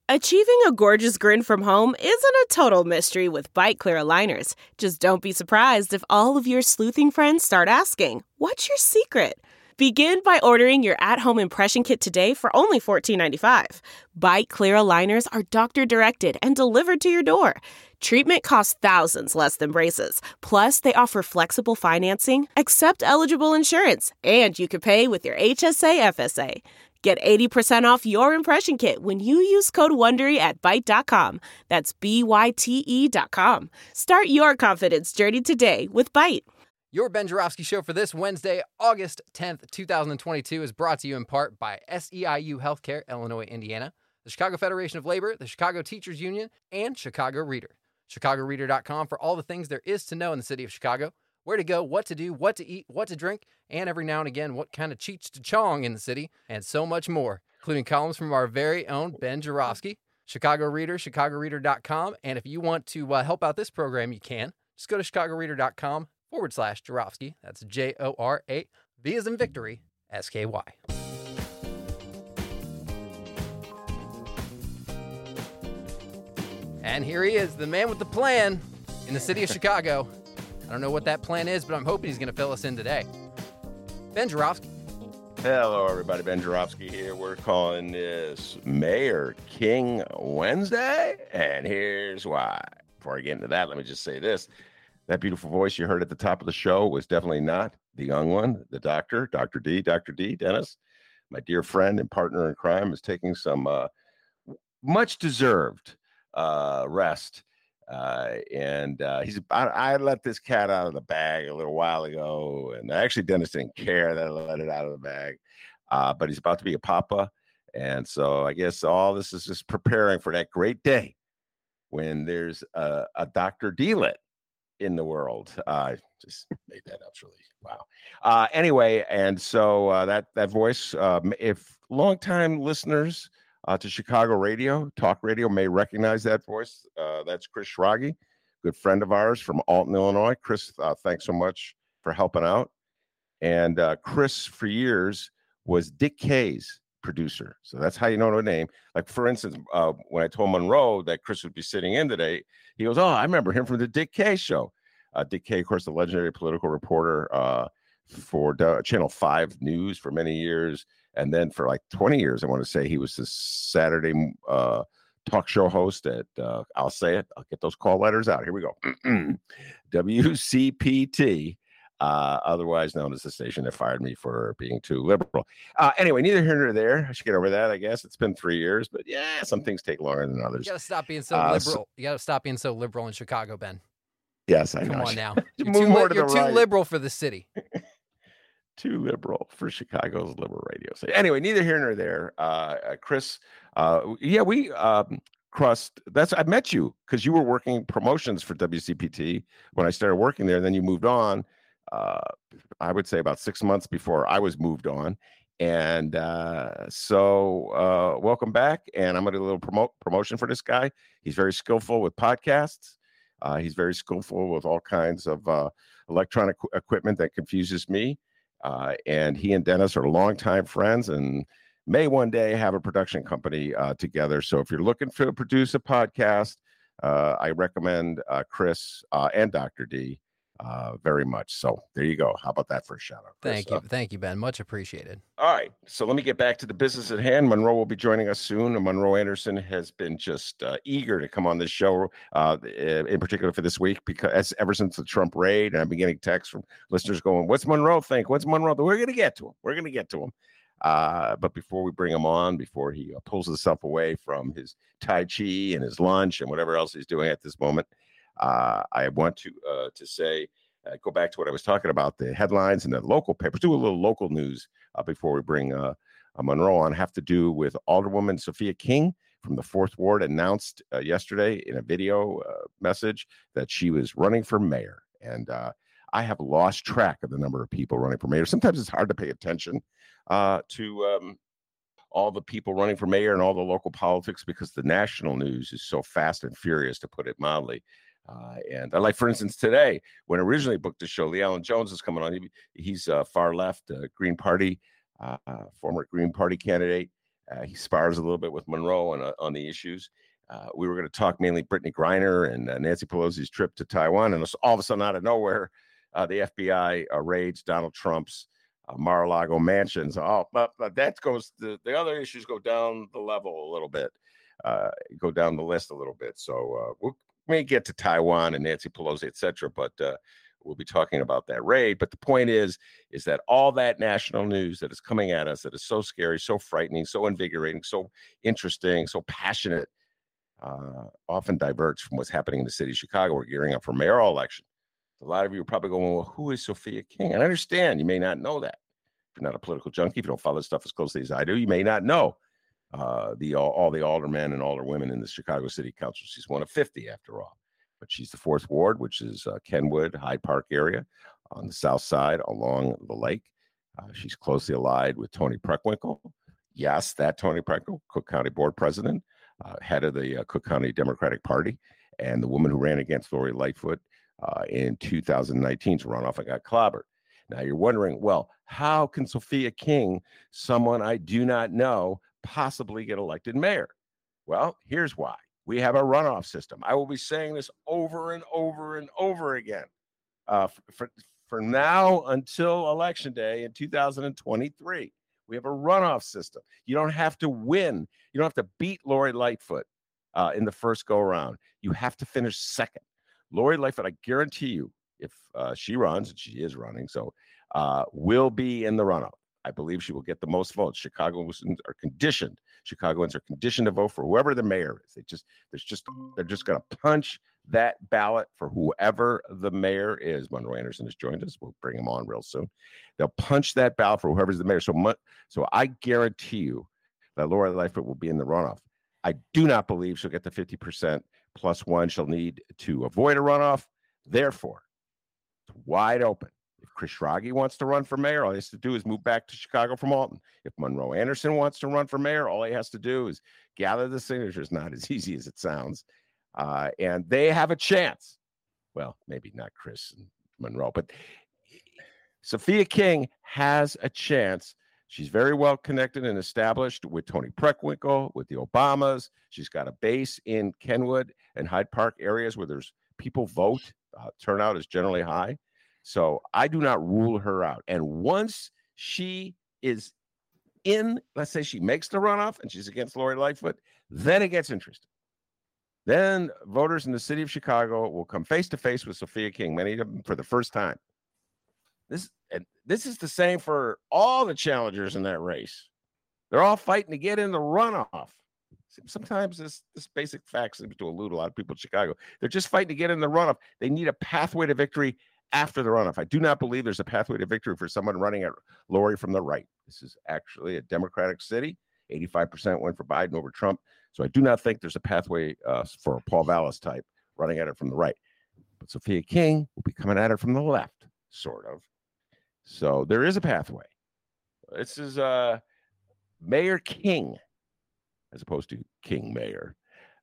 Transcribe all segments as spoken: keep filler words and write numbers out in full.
Achieving a gorgeous grin from home isn't a total mystery with Byte Clear aligners. Just don't be surprised if all of your sleuthing friends start asking, "What's your secret?" Begin by ordering your at-home impression kit today for only fourteen ninety-five. Byte Clear aligners are doctor-directed and delivered to your door. Treatment costs thousands less than braces. Plus, they offer flexible financing, accept eligible insurance, and you can pay with your H S A F S A. Get eighty percent off your impression kit when you use code WONDERY at Byte dot com. That's B Y T E dot com. Start your confidence journey today with Byte. Your Ben Joravsky Show for this Wednesday, August tenth, twenty twenty-two is brought to you in part by S E I U Healthcare, Illinois, Indiana, the Chicago Federation of Labor, the Chicago Teachers Union, and Chicago Reader. Chicago Reader dot com for all the things there is to know in the city of Chicago, where to go, what to do, what to eat, what to drink, and every now and again, what kind of cheats to chong in the city, and so much more, including columns from our very own Ben Joravsky. Chicago Reader, Chicago Reader dot com, and if you want to uh, help out this program, you can. Just go to Chicago Reader dot com forward slash Joravsky. That's J O R A, V as in victory, S K Y. And here he is, the man with the plan in the city of Chicago. I don't know what that plan is, but I'm hoping he's going to fill us in today. Ben Joravsky. Hello, everybody. Ben Joravsky here. We're calling this Mayor King Wednesday, and here's why. Before I get into that, let me just say this. That beautiful voice you heard at the top of the show was definitely not the young one, the doctor, Doctor D. Doctor D, Dennis, my dear friend and partner in crime, is taking some uh, much-deserved uh, rest. Uh, and uh, he's I, I let this cat out of the bag a little while ago, and actually Dennis didn't care that I let it out of the bag. Uh, but he's about to be a papa, and so I guess all this is just preparing for that great day when there's a, a Doctor D-lit in the world. I uh, just made that up, really. Wow. Uh, anyway, and so uh, that that voice, um, if longtime listeners Uh, to Chicago radio, talk radio, may recognize that voice. Uh, that's Chris Schrage, good friend of ours from Alton, Illinois. Chris, uh, thanks so much for helping out. And uh, Chris, for years, was Dick Kay's producer. So that's how you know the name. Like, for instance, uh, when I told Monroe that Chris would be sitting in today, he goes, oh, I remember him from the Dick Kay show. Uh, Dick Kay, of course, the legendary political reporter uh, for uh, Channel five News for many years. And then for like twenty years, I want to say he was the Saturday uh, talk show host at, uh, I'll say it, I'll get those call letters out. Here we go. W C P T, uh, otherwise known as the station that fired me for being too liberal. Uh, anyway, neither here nor there. I should get over that, I guess. It's been three years, but yeah, some things take longer than others. You got to stop being so uh, liberal. So, you got to stop being so liberal in Chicago, Ben. Yes, I know. Come on now. You're Move too, more li- to you're the too right. liberal for the city. Too liberal for Chicago's liberal radio. So anyway, neither here nor there. Uh, uh, Chris, uh, yeah, we um, crossed. That's I met you because you were working promotions for W C P T when I started working there. And then you moved on. Uh, I would say about six months before I was moved on. And uh, so, uh, welcome back. And I'm going to do a little promote promotion for this guy. He's very skillful with podcasts. Uh, he's very skillful with all kinds of uh, electronic equipment that confuses me. Uh, and he and Dennis are longtime friends and may one day have a production company uh, together. So if you're looking to produce a podcast, uh, I recommend uh, Chris uh, and Doctor D uh, very much. So there you go. How about that for a shout out? Chris? Thank you. Uh, Thank you, Ben. Much appreciated. all right. So let me get back to the business at hand. Monroe will be joining us soon. And Monroe Anderson has been just uh, eager to come on this show, uh, in particular for this week, because ever since the Trump raid, and I've been getting texts from listeners going, what's Monroe think? What's Monroe? We're going to get to him. We're going to get to him. Uh, but before we bring him on, before he uh, pulls himself away from his Tai Chi and his lunch and whatever else he's doing at this moment, uh, I want to uh, to say, uh, go back to what I was talking about, the headlines and the local papers. Do a little local news uh, before we bring uh, uh, Monroe on. Have to do with Alderwoman Sophia King from the fourth Ward announced uh, yesterday in a video uh, message that she was running for mayor. And uh, I have lost track of the number of people running for mayor. Sometimes it's hard to pay attention uh, to um, all the people running for mayor and all the local politics because the national news is so fast and furious, to put it mildly. Uh, and uh, like, for instance, today, when I originally booked the show, Lee Allen Jones is coming on. He, he's uh, far left, uh, Green Party, uh, former Green Party candidate. Uh, he spars a little bit with Monroe on, uh, on the issues. Uh, we were going to talk mainly Brittany Griner and uh, Nancy Pelosi's trip to Taiwan. And all of a sudden, out of nowhere, uh, the F B I uh, raids Donald Trump's uh, Mar-a-Lago mansions. Oh, but, but that goes, the, the other issues go down the level a little bit, uh, go down the list a little bit. So uh, we'll may get to Taiwan and Nancy Pelosi, et cetera, but uh, we'll be talking about that raid. But the point is, is that all that national news that is coming at us that is so scary, so frightening, so invigorating, so interesting, so passionate, uh, often diverts from what's happening in the city of Chicago. We're gearing up for mayoral election. A lot of you are probably going, well, who is Sophia King? And I understand you may not know that. If you're not a political junkie, if you don't follow this stuff as closely as I do, you may not know uh, the all, all the aldermen and alderwomen in the Chicago City Council. She's one of fifty after all. But she's the fourth ward, which is uh, Kenwood, Hyde Park area on the south side along the lake. Uh, she's closely allied with Toni Preckwinkle. Yes, that Toni Preckwinkle, Cook County Board President, uh, head of the uh, Cook County Democratic Party, and the woman who ran against Lori Lightfoot uh, in two thousand nineteen's runoff and got clobbered. Now you're wondering, well, how can Sophia King, someone I do not know, possibly get elected mayor? Well, here's why. We have a runoff system. I will be saying this over and over and over again. Uh, for, for now until Election Day in two thousand twenty-three, we have a runoff system. You don't have to win. You don't have to beat Lori Lightfoot uh, in the first go-around. You have to finish second. Lori Lightfoot, I guarantee you, if uh, she runs, and she is running, so uh, will be in the runoff. I believe she will get the most votes. Chicagoans are conditioned. Chicagoans are conditioned to vote for whoever the mayor is. They just, there's just, they're just going to punch that ballot for whoever the mayor is. Monroe Anderson has joined us. We'll bring him on real soon. They'll punch that ballot for whoever's the mayor. So, so I guarantee you that Lori Lightfoot will be in the runoff. I do not believe she'll get the fifty percent plus one she'll need to avoid a runoff. Therefore, it's wide open. If Chris Schrage wants to run for mayor, all he has to do is move back to Chicago from Alton. If Monroe Anderson wants to run for mayor, all he has to do is gather the signatures. Not as easy as it sounds. Uh, and they have a chance. Well, maybe not Chris and Monroe, but Sophia King has a chance. She's very well connected and established with Toni Preckwinkle, with the Obamas. She's got a base in Kenwood and Hyde Park areas where there's people vote. Uh, turnout is generally high. So I do not rule her out. And once she is in, let's say she makes the runoff and she's against Lori Lightfoot, then it gets interesting. Then voters in the city of Chicago will come face to face with Sophia King, many of them for the first time. This, and this is the same for all the challengers in that race. They're all fighting to get in the runoff. Sometimes this, this basic fact seems to elude a lot of people in Chicago. They're just fighting to get in the runoff. They need a pathway to victory after the runoff. I do not believe there's a pathway to victory for someone running at Lori from the right. This is actually a Democratic city. eighty-five percent went for Biden over Trump. So I do not think there's a pathway uh, for a Paul Vallas type running at it from the right. But Sophia King will be coming at it from the left, sort of. So there is a pathway. This is uh, Mayor King, as opposed to King Mayor.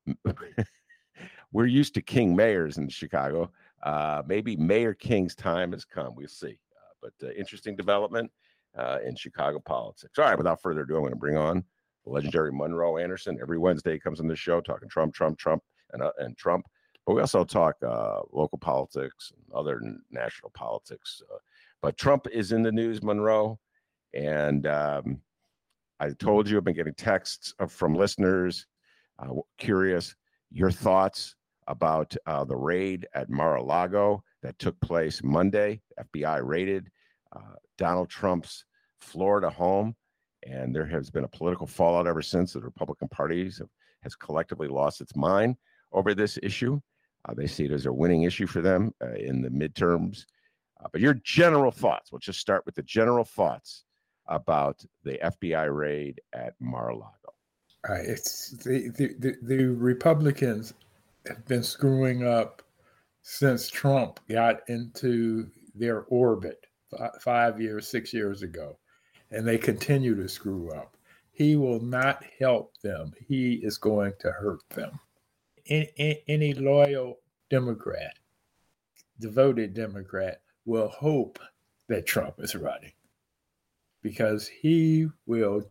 We're used to King Mayors in Chicago. Uh, maybe Mayor King's time has come. We'll see. Uh, but uh, interesting development uh, in Chicago politics. All right, without further ado, I'm going to bring on the legendary Monroe Anderson. Every Wednesday he comes on this show talking Trump, Trump, Trump, and, uh, and Trump. But we also talk uh, local politics and other n- national politics. Uh, but Trump is in the news, Monroe. And um, I told you I've been getting texts from listeners uh, curious your thoughts about uh, the raid at Mar-a-Lago that took place Monday. F B I raided uh, Donald Trump's Florida home, and there has been a political fallout ever since. The Republican Party have, has collectively lost its mind over this issue. Uh, they see it as a winning issue for them uh, in the midterms. Uh, but your general thoughts, we'll just start with the general thoughts about the F B I raid at Mar-a-Lago. Uh, it's the, the, the, the Republicans have been screwing up since Trump got into their orbit five years, six years ago, and they continue to screw up. He will not help them. He is going to hurt them. Any, any loyal Democrat, devoted Democrat, will hope that Trump is running, because he will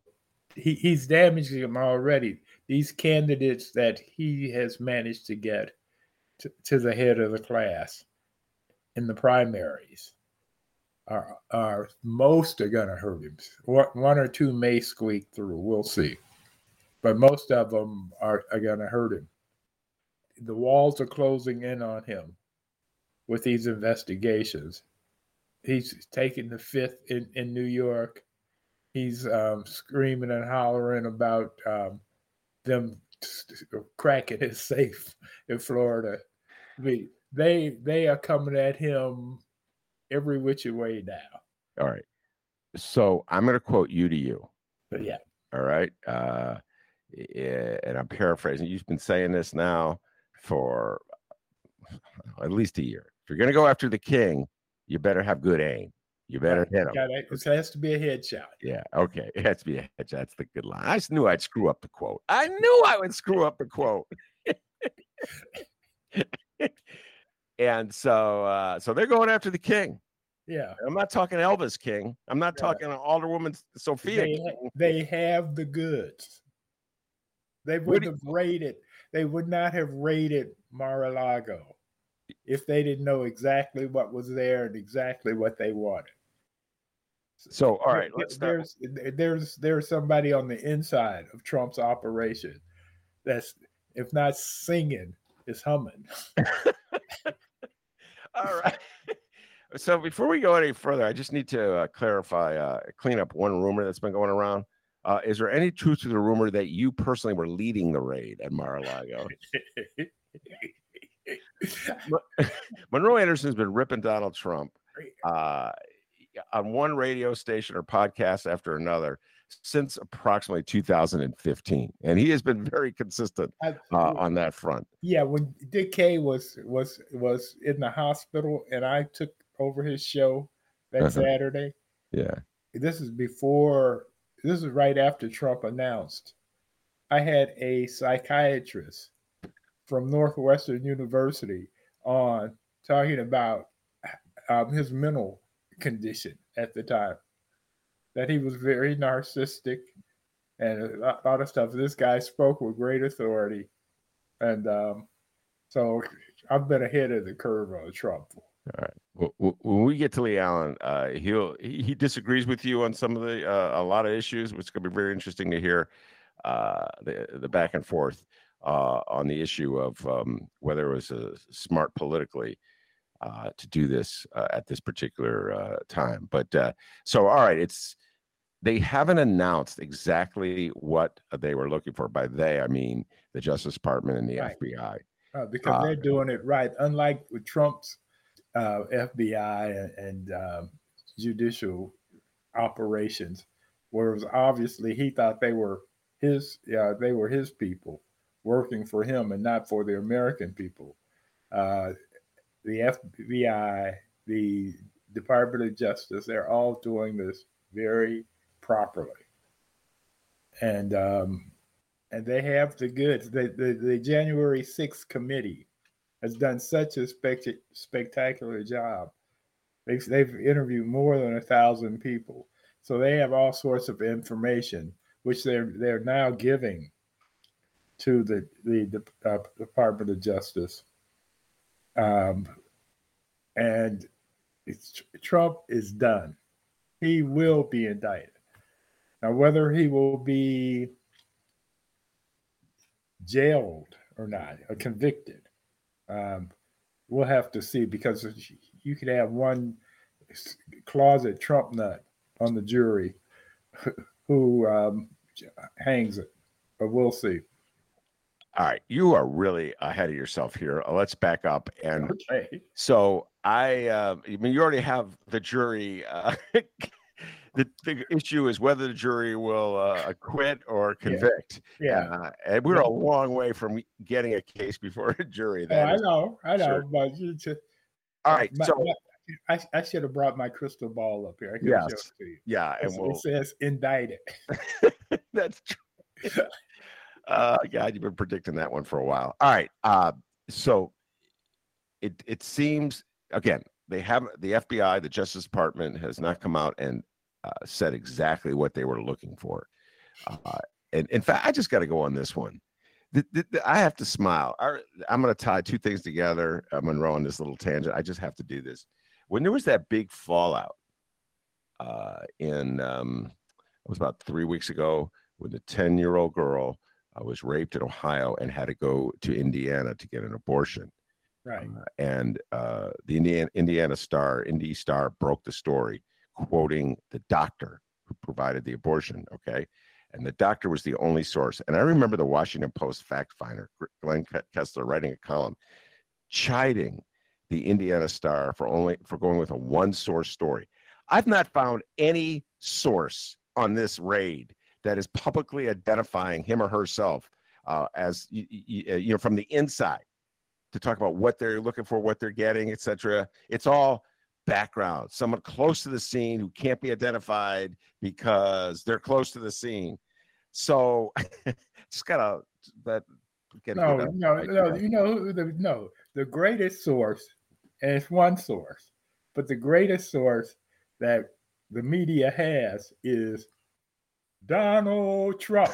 he, he's damaging them already. These candidates that he has managed to get to, to the head of the class in the primaries are, are most are going to hurt him. One or two may squeak through. We'll see. But most of them are, are going to hurt him. The walls are closing in on him with these investigations. He's taking the fifth in, in New York. He's um, screaming and hollering about um, them cracking his safe in Florida. I mean, they they are coming at him every which way now. All right. So I'm going to quote you to you. But yeah. All right. Uh, and I'm paraphrasing. You've been saying this now for at least a year. If you're going to go after the king, you better have good aim. You better hit him. Gotta, it has to be a headshot. Yeah. Okay. It has to be a headshot. That's the good line. I just knew I'd screw up the quote. I knew I would screw up the quote. And so, uh, so they're going after the king. Yeah. I'm not talking Elvis King. I'm not yeah. talking Alderwoman Sophia. They, King. they have the goods. They would have raided. They would not have raided Mar-a-Lago if they didn't know exactly what was there and exactly what they wanted. So, all right, let's start. There's there's there's somebody on the inside of Trump's operation that's, if not singing, is humming. All right. So before we go any further, I just need to uh, clarify, uh, clean up one rumor that's been going around. Uh, is there any truth to the rumor that you personally were leading the raid at Mar-a-Lago? Monroe Anderson's been ripping Donald Trump uh, on one radio station or podcast after another since approximately two thousand fifteen, and he has been very consistent uh, on that front. Yeah, when Dick Kay was was was in the hospital, and I took over his show that uh-huh. Saturday. Yeah, this is before. This is right after Trump announced. I had a psychiatrist from Northwestern University on talking about um, his mental condition at the time, that he was very narcissistic and a lot of stuff. This guy spoke with great authority. And um, so I've been ahead of the curve on Trump. All right. Well, when we get to Lee Allen, uh, he'll he disagrees with you on some of the uh, a lot of issues, which is going to be very interesting to hear uh, the the back and forth uh, on the issue of um, whether it was uh, smart politically uh, to do this uh, at this particular uh, time. But uh, so, all right, it's they haven't announced exactly what they were looking for. By they, I mean the Justice Department and the right. F B I, uh, because uh, they're doing it right, unlike with Trump's. Uh, F B I and, and um, judicial operations, where it was obviously he thought they were his, yeah, they were his people working for him and not for the American people. Uh, the F B I, the Department of Justice, they're all doing this very properly, and um, and they have the goods. The the, the January sixth committee has done such a spect- spectacular job. They've, they've interviewed more than a thousand people. So they have all sorts of information, which they're they're now giving to the, the, the uh, Department of Justice. Um, and it's, Trump is done. He will be indicted. Now, whether he will be jailed or not, or convicted, Um, we'll have to see, because you could have one closet Trump nut on the jury who um, hangs it, but we'll see. All right, you are really ahead of yourself here. Let's back up. And okay. So I, uh, I mean, you already have the jury. Uh, the, the issue is whether the jury will uh, acquit or convict. Yeah, yeah. Uh, and we're yeah. a long way from getting a case before a jury. That oh, I know, I know. Sure. But you just, all right, my, so my, I, I should have brought my crystal ball up here. I yes, show it to you. Yeah, and we'll, it says indicted. That's true. Uh, God, you've been predicting that one for a while. All right, uh, so it it seems again they have the F B I, the Justice Department has not come out and Uh, said exactly what they were looking for. Uh, and in fact, I just got to go on this one. The, the, the, I have to smile. I, I'm going to tie two things together, uh, Monroe, on this little tangent. I just have to do this. When there was that big fallout uh, in, um, it was about three weeks ago, when the ten-year-old girl uh, was raped in Ohio and had to go to Indiana to get an abortion. Right. Uh, and uh, the Indiana, Indiana Star, Indy Star broke the story, quoting the doctor who provided the abortion, okay? And the doctor was the only source. And I remember the Washington Post fact finder, Glenn Kessler, writing a column chiding the Indiana Star for only for going with a one source story. I've not found any source on this raid that is publicly identifying him or herself uh, as you, you know, from the inside to talk about what they're looking for, what they're getting, et cetera. It's all background, someone close to the scene who can't be identified because they're close to the scene. So just gotta that get no, no, no, you know, the, no, the greatest source, and it's one source, but the greatest source that the media has is Donald Trump.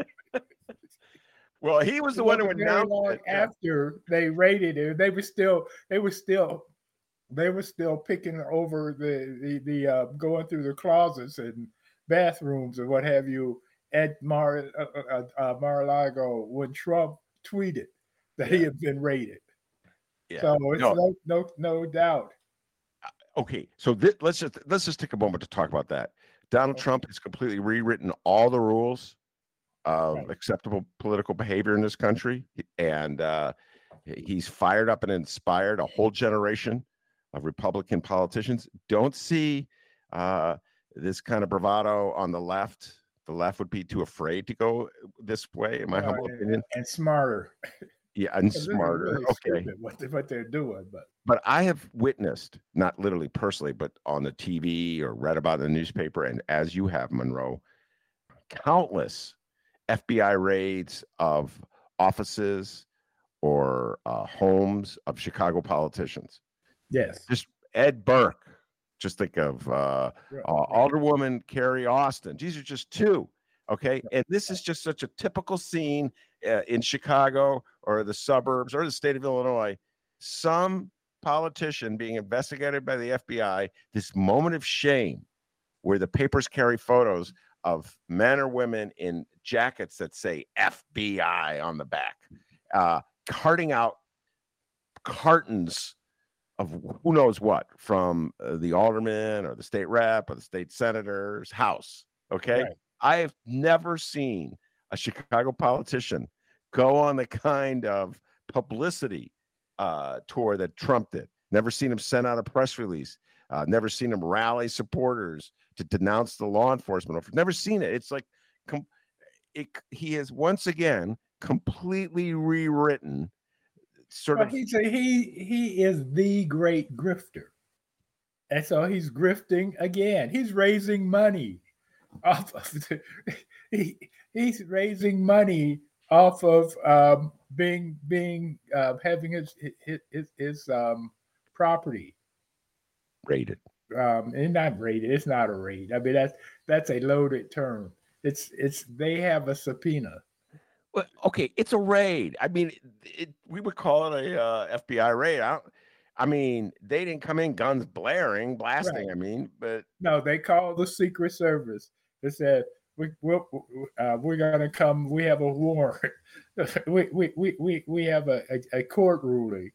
Well, he was the one who announced it. After they raided it, they were still, they were still. They were still picking over the the, the uh, going through the closets and bathrooms and what have you at Mar uh, uh, uh, Mar-a-Lago when Trump tweeted that yeah. he had been raided. Yeah. So it's no. no no no doubt. Okay, so th- let's just let's just take a moment to talk about that. Donald okay. Trump has completely rewritten all the rules of right. acceptable political behavior in this country, and uh, he's fired up and inspired a whole generation of Republican politicians. Don't see uh, this kind of bravado on the left. The left would be too afraid to go this way, in my uh, humble and, opinion. And smarter. Yeah, and smarter. Really okay. What, they, what they're doing. But but I have witnessed, not literally personally, but on the T V or read about in the newspaper, and as you have, Monroe, countless F B I raids of offices or uh, homes of Chicago politicians. Yes. Just Ed Burke. Just think of uh, right. uh, Alderwoman Carrie Austin. These are just two. Okay. And this is just such a typical scene uh, in Chicago or the suburbs or the state of Illinois. Some politician being investigated by the F B I, this moment of shame where the papers carry photos of men or women in jackets that say F B I on the back, uh, carting out cartons of who knows what from uh, the alderman or the state rep or the state senator's house. Okay. Right. I have never seen a Chicago politician go on the kind of publicity uh, tour that Trump did. Never seen him send out a press release. Uh, never seen him rally supporters to denounce the law enforcement. I've never seen it. It's like com- it, he has once again completely rewritten sort well, of. He's a, he he is the great grifter, and so he's grifting again. He's raising money off of the, he, he's raising money off of um, being being uh, having his his his, his um, property raided. Um, and not raided. It's not a raid. I mean that's that's a loaded term. It's it's they have a subpoena. Well, okay, it's a raid. I mean, it, we would call it a uh, F B I raid. I, don't, I mean, they didn't come in guns blaring, blasting. Right. I mean, but no, they called the Secret Service. They said we we'll, uh, we're gonna come. We have a warrant. we, we we we we have a, a, a court ruling,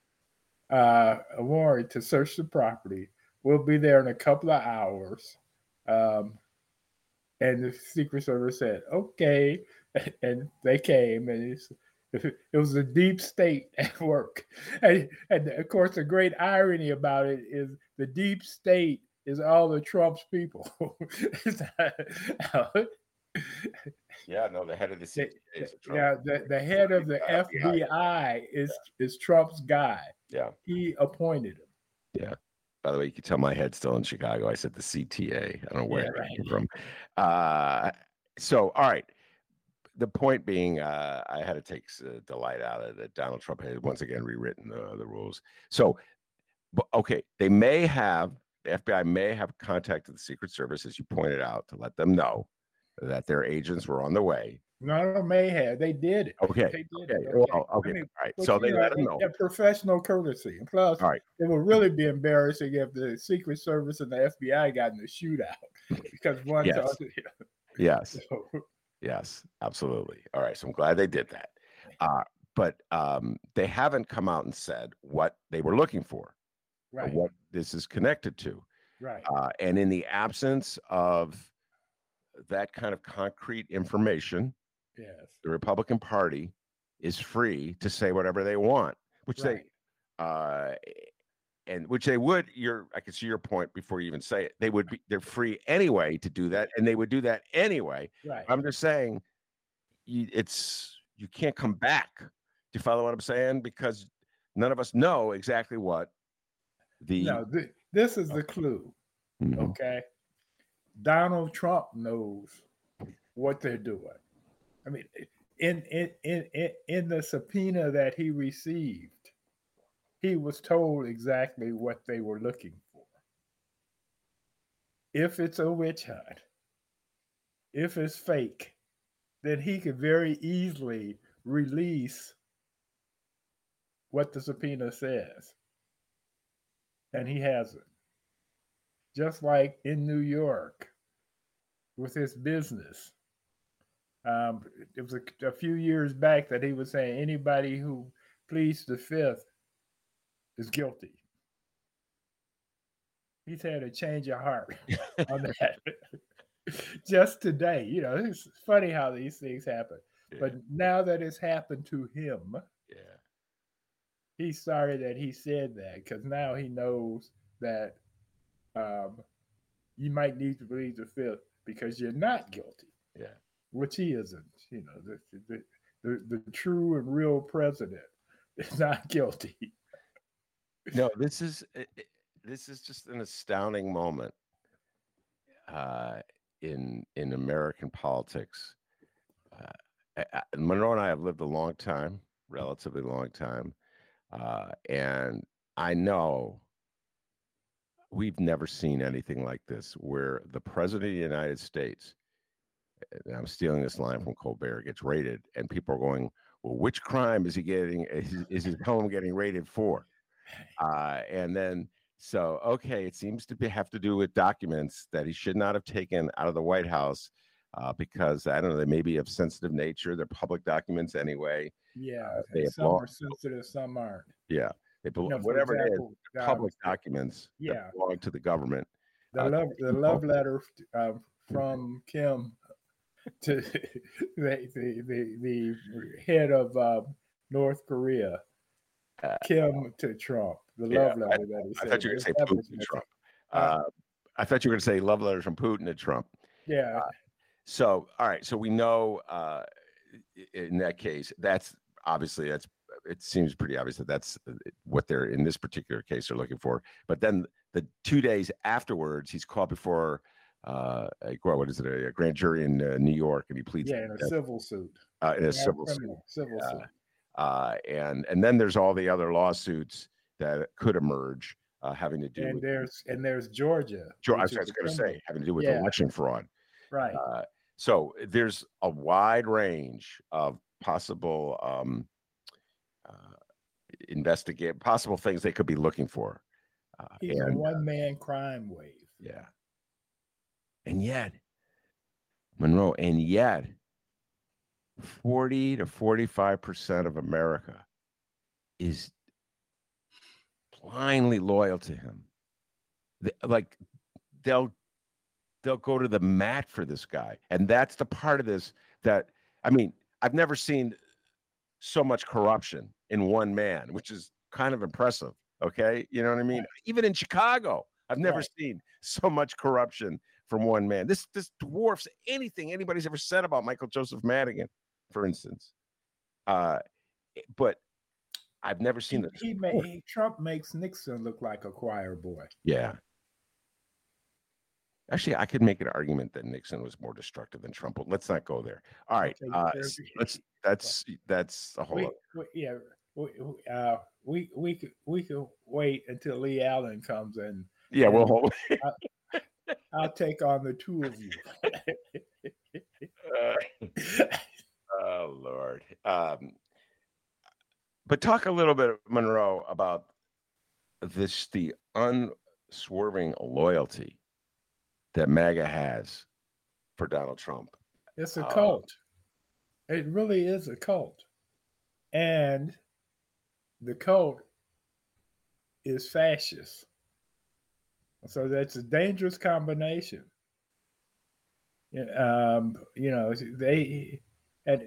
uh, a warrant to search the property. We'll be there in a couple of hours. Um, and the Secret Service said, okay. And they came, and it's, it was a deep state at work. And, and of course, the great irony about it is the deep state is all the Trump's people. Yeah, no, the head of the C T A is Trump. Yeah, the, the head of the F B I is is Trump's guy. Yeah, he appointed him. Yeah. By the way, you can tell my head's still in Chicago. I said the C T A. I don't know where yeah, it came from. Uh, so, all right. The point being, uh, I had to take uh, delight out of that. Donald Trump has once again rewritten the, the rules. So, okay, they may have, the F B I may have contacted the Secret Service, as you pointed out, to let them know that their agents were on the way. No, no, may have. They did it. Okay. They did Okay. it. Well, okay. I mean, all right. but, So they you know, let him they- know. they're professional courtesy. And plus, All right. it would really be embarrassing if the Secret Service and the F B I got in a shootout because one Yes. tells you. Yes. So, Yes. Absolutely. All right. So I'm glad they did that. Uh, but um, they haven't come out and said what they were looking for, or right, what this is connected to. right, Uh, and in the absence of that kind of concrete information, yes, the Republican Party is free to say whatever they want, which right, they, uh, and which they would. Your, I can see your point before you even say it. They would be, they're free anyway to do that, and they would do that anyway. right. I'm just saying, you, it's you can't come back. Do you follow what I'm saying? Because none of us know exactly what the. No, th- this is the clue. Mhm. Okay, Donald Trump knows what they're doing. I mean, in in in in, in the subpoena that he received, he was told exactly what they were looking for. If it's a witch hunt, if it's fake, then he could very easily release what the subpoena says. And he hasn't. Just like in New York with his business. Um, it was a, a few years back that he was saying anybody who pleads the fifth is guilty. He's had a change of heart on that. Just today, you know, it's funny how these things happen. Yeah. But now that it's happened to him, Yeah. he's sorry that he said that because now he knows that um, you might need to plead the fifth because you're not guilty. Yeah. Which he isn't. You know, the the, the, the true and real president is not guilty. No, this is this is just an astounding moment uh, in in American politics. Uh, I, I, Monroe and I have lived a long time, relatively long time, uh, and I know we've never seen anything like this, where the president of the United States, and I'm stealing this line from Colbert, gets raided, and people are going, well, which crime is he getting, is, is his home getting raided for? Uh, and then, so, okay, it seems to be, have to do with documents that he should not have taken out of the White House uh, because, I don't know, they may be of sensitive nature. They're public documents anyway. Yeah, uh, they some belong, are sensitive, some aren't. Yeah, they belong, You know, whatever example, it is, um, public documents yeah. that belong to the government. The uh, love, the love letter uh, from Kim to the, the, the, the head of uh, North Korea, Uh, Kim to Trump, the yeah, love letter that he I said. thought you were going to say Putin to Trump. Uh, Uh, I thought you were going to say love letters from Putin to Trump. Yeah. Uh, so, all right. So we know uh, in that case, that's obviously that's it seems pretty obvious that that's what they're in this particular case are looking for. But then the two days afterwards, he's called before uh, a, what is it, a, a grand jury in uh, New York, and he pleads Yeah, in a civil suit. uh, in a Yeah, civil suit. criminal, civil Uh, suit. Uh, and and then there's all the other lawsuits that could emerge uh, having to do And with there's and there's Georgia. Georgia. I which was, is a going to criminal. say having to do with Yeah. election fraud. Right. Uh, so there's a wide range of possible um, uh, investigate possible things they could be looking for. Uh, He's and a one man crime wave. yeah, and yet Monroe, and yet forty to forty-five percent of America is blindly loyal to him. They, like they'll they'll go to the mat for this guy, and that's the part of this that I mean I've never seen so much corruption in one man, which is kind of impressive. Okay, you know what I mean? Right. Even in Chicago, I've never Right. seen so much corruption from one man. This this dwarfs anything anybody's ever said about Michael Joseph Madigan, for instance. Uh, but I've never seen this. He, he, ma- he Trump makes Nixon look like a choir boy. Yeah. Actually, I could make an argument that Nixon was more destructive than Trump, but let's not go there. All right. Okay, Uh, very- let's that's that's a whole We, other. we, yeah, we, we- uh, we we could we could wait until Lee Allen comes and Yeah, well, hold- I'll take on the two of you. Uh, oh Lord. Um, but talk a little bit, Monroe, about this the unswerving loyalty that MAGA has for Donald Trump. It's a Uh, cult. It really is a cult. And the cult is fascist. So that's a dangerous combination. Um, you know, they had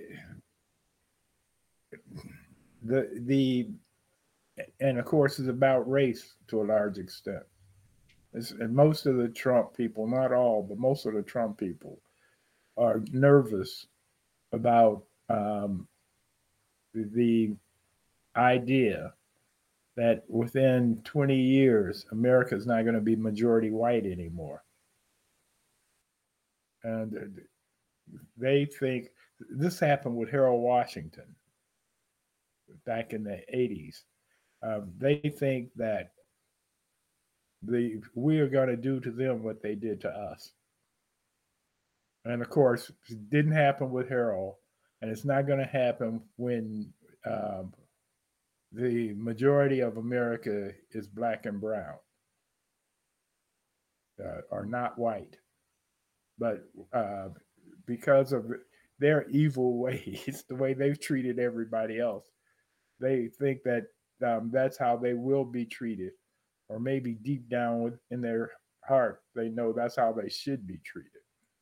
the the and of course it's about race to a large extent. It's, and most of the Trump people, not all, but most of the Trump people are nervous about um, the idea that within twenty years, America is not going to be majority white anymore. And they think this happened with Harold Washington back in the eighties. Uh, they think that the we are going to do to them what they did to us. And of course, it didn't happen with Harold, and it's not going to happen when um, the majority of America is black and brown, uh, or not white. But uh, because of their evil ways, the way they've treated everybody else, they think that um, that's how they will be treated. Or maybe deep down in their heart, they know that's how they should be treated.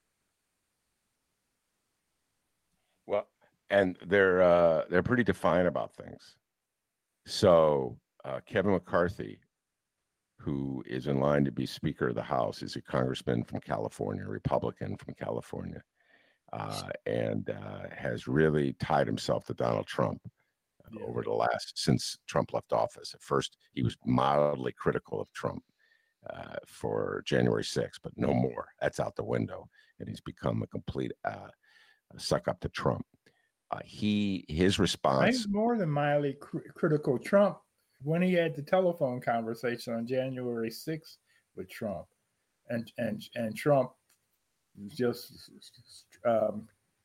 Well, and they're uh, they're pretty defiant about things. So uh, Kevin McCarthy, who is in line to be Speaker of the House, is a congressman from California, a Republican from California, uh, and uh, has really tied himself to Donald Trump yeah. over the last, since Trump left office. At first, he was mildly critical of Trump uh, for January sixth, but no more. That's out the window, and he's become a complete uh, suck up to Trump. Uh, he his response. He's more than mildly cr- critical Trump. When he had the telephone conversation on January sixth with Trump, and and and Trump just um,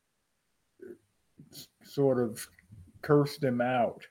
sort of cursed him out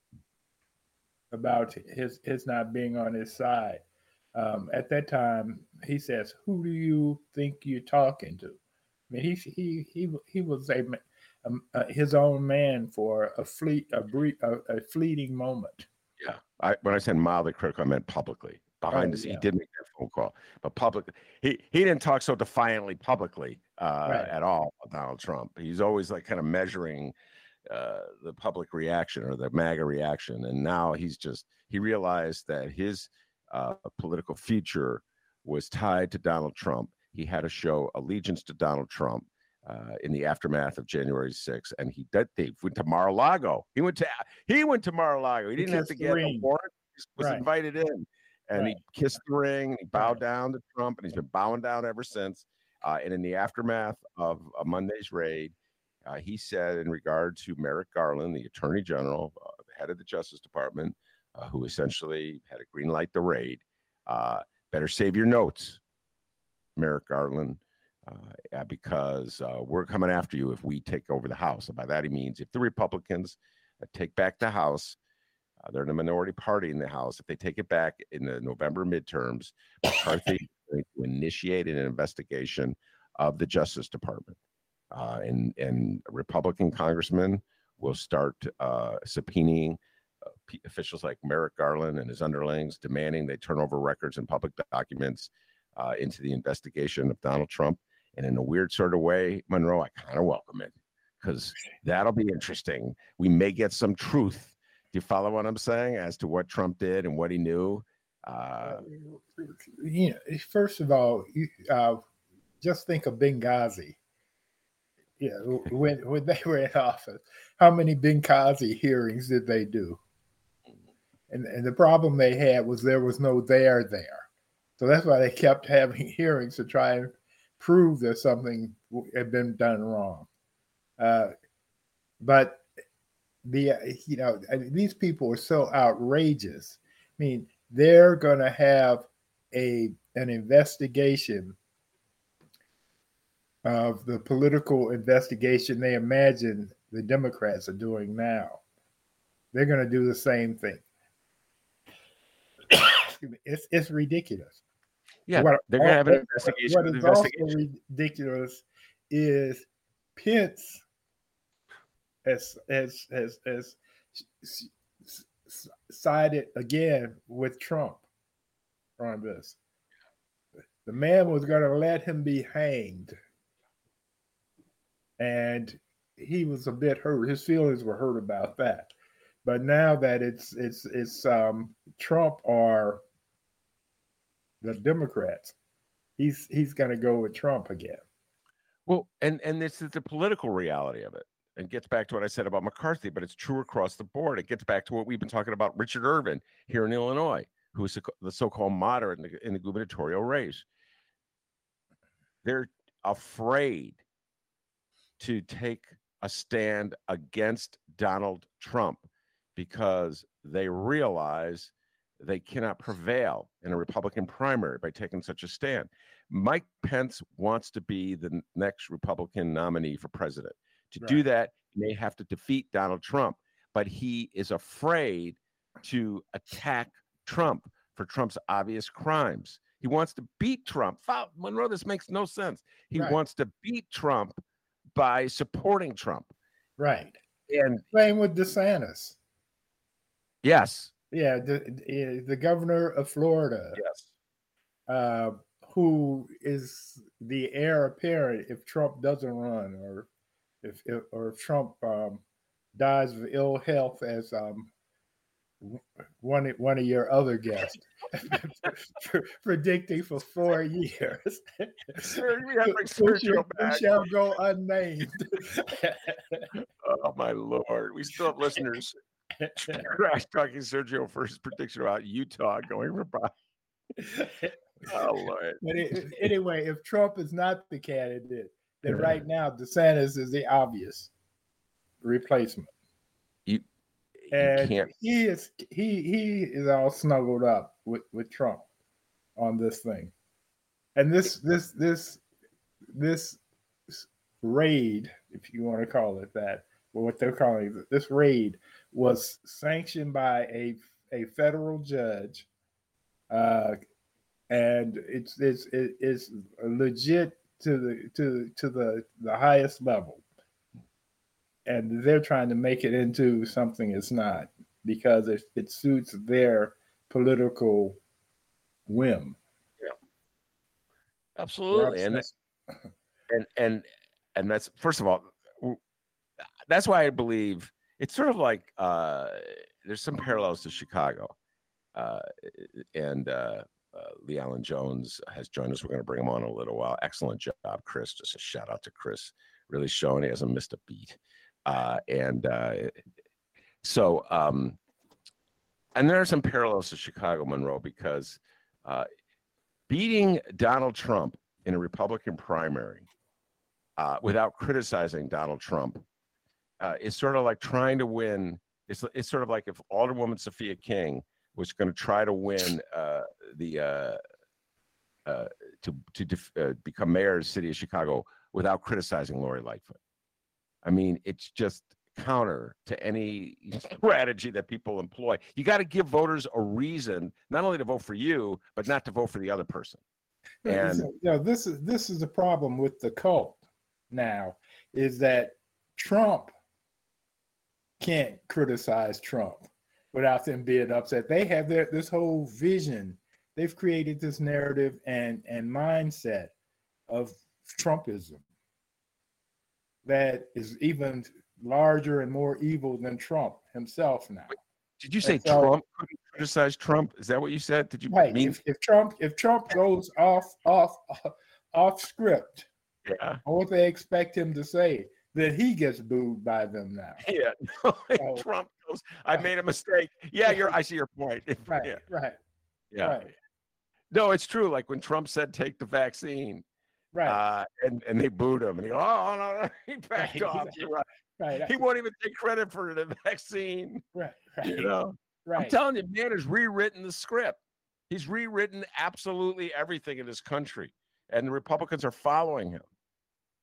about his his not being on his side. Um, at that time, he says, "Who do you think you're talking to?" I mean, he he he he was a, a, a his own man for a fleet a brief a, a fleeting moment. Yeah, I, when I said mildly critical, I meant publicly. Behind oh, the scenes, yeah. He did make that phone call, but publicly, he he didn't talk so defiantly publicly uh, right. at all about Donald Trump. He's always like kind of measuring uh, the public reaction or the MAGA reaction, and now he's just he realized that his uh, political future was tied to Donald Trump. He had to show allegiance to Donald Trump uh, in the aftermath of January sixth, and he did. They went to Mar-a-Lago. He went to he went to Mar-a-Lago. He didn't he have to get a warrant. He was right. invited in, and right. he kissed the ring. And he bowed right. down to Trump, and he's been bowing down ever since. Uh, and in the aftermath of a Monday's raid, uh, he said, in regard to Merrick Garland, the Attorney General, uh, the head of the Justice Department, uh, who essentially had a green light the raid, uh, better save your notes, Merrick Garland, uh, because uh, we're coming after you if we take over the House. And by that he means if the Republicans uh, take back the House, uh, they're in the minority party in the House. If they take it back in the November midterms, McCarthy is going to initiate an investigation of the Justice Department. Uh, and, and Republican congressmen will start uh, subpoenaing uh, p- officials like Merrick Garland and his underlings, demanding they turn over records and public documents Uh, into the investigation of Donald Trump. And in a weird sort of way, Monroe, I kind of welcome it because that'll be interesting. We may get some truth. Do you follow what I'm saying as to what Trump did and what he knew? Uh, you know, first of all, you, uh, just think of Benghazi. Yeah, when when they were in office, how many Benghazi hearings did they do? And and the problem they had was there was no there there. So that's why they kept having hearings to try and prove that something had been done wrong. Uh, but the you know these people are so outrageous. I mean, they're going to have a an investigation of the political investigation they imagine the Democrats are doing now. They're going to do the same thing. it's it's ridiculous. Yeah, what, they're going to have an what, investigation. What is investigation. also ridiculous is Pence has has has, has sided again with Trump on this. The man was going to let him be hanged, and he was a bit hurt. His feelings were hurt about that. But now that it's it's it's um, Trump or the Democrats, he's he's going to go with Trump again. Well, and and this is the political reality of it. And gets back to what I said about McCarthy, but it's true across the board. It gets back to what we've been talking about Richard Irvin here in Illinois, who is the so-called moderate in the, in the gubernatorial race. They're afraid to take a stand against Donald Trump because they realize they cannot prevail in a Republican primary by taking such a stand. Mike Pence wants to be the next Republican nominee for president. To right. do that, he may have to defeat Donald Trump, but he is afraid to attack Trump for Trump's obvious crimes. He wants to beat Trump. Monroe, this makes no sense. He right. wants to beat Trump by supporting Trump. Right. And same with DeSantis. Yes. Yeah, the, the governor of Florida. Yes. Uh, who is the heir apparent if Trump doesn't run, or if, if or if Trump um, dies of ill health, as um, one one of your other guests predicting for four years. Sir, we have who, shall, who shall go unnamed. Oh my Lord, we still have listeners. Crash talking Sergio for his prediction about Utah going for Biden. Oh Lord. But it, anyway, if Trump is not the candidate, then yeah. right now DeSantis is the obvious replacement. You, you and can't. he is he he is all snuggled up with, with Trump on this thing. And this this this this raid, if you want to call it that, or what they're calling it, this raid was sanctioned by a a federal judge, uh, and it's it's it's legit to the to to the the highest level. And they're trying to make it into something it's not, because it, it suits their political whim. Yeah, absolutely. And that's, and and and that's, first of all, that's why I believe it's sort of like uh, there's some parallels to Chicago. Uh, and uh, uh, Lee Allen Jones has joined us. We're going to bring him on in a little while. Excellent job, Chris. Just a shout out to Chris. Really showing he hasn't missed a beat. Uh, and uh, so, um, and there are some parallels to Chicago, Monroe, because uh, beating Donald Trump in a Republican primary uh, without criticizing Donald Trump uh, is sort of like trying to win. It's, it's sort of like if Alderwoman Sophia King was going to try to win uh, the uh, uh, to to def- uh, become mayor of the city of Chicago without criticizing Lori Lightfoot. I mean, it's just counter to any strategy that people employ. You got to give voters a reason not only to vote for you, but not to vote for the other person. And you know, this is this is the problem with the cult now, is that Trump can't criticize Trump without them being upset. They have their this whole vision. They've created this narrative and and mindset of Trumpism that is even larger and more evil than Trump himself now. Did you say so, Trump couldn't criticize Trump? Is that what you said? Did you right, mean if, if Trump if Trump goes off off off script, yeah, on what they expect him to say, then he gets booed by them now. Yeah, no, so, Trump goes, I made a mistake. Yeah, you're. I see your point. Right, yeah. right, yeah. Right. No, it's true. Like when Trump said, "Take the vaccine." Right. Uh, and, and they booed him. And he, oh, no, no, he backed right. off. You're right. Right. He won't even take credit for the vaccine. Right. Right. You know? Right. I'm telling you, man has rewritten the script. He's rewritten absolutely everything in this country. And the Republicans are following him.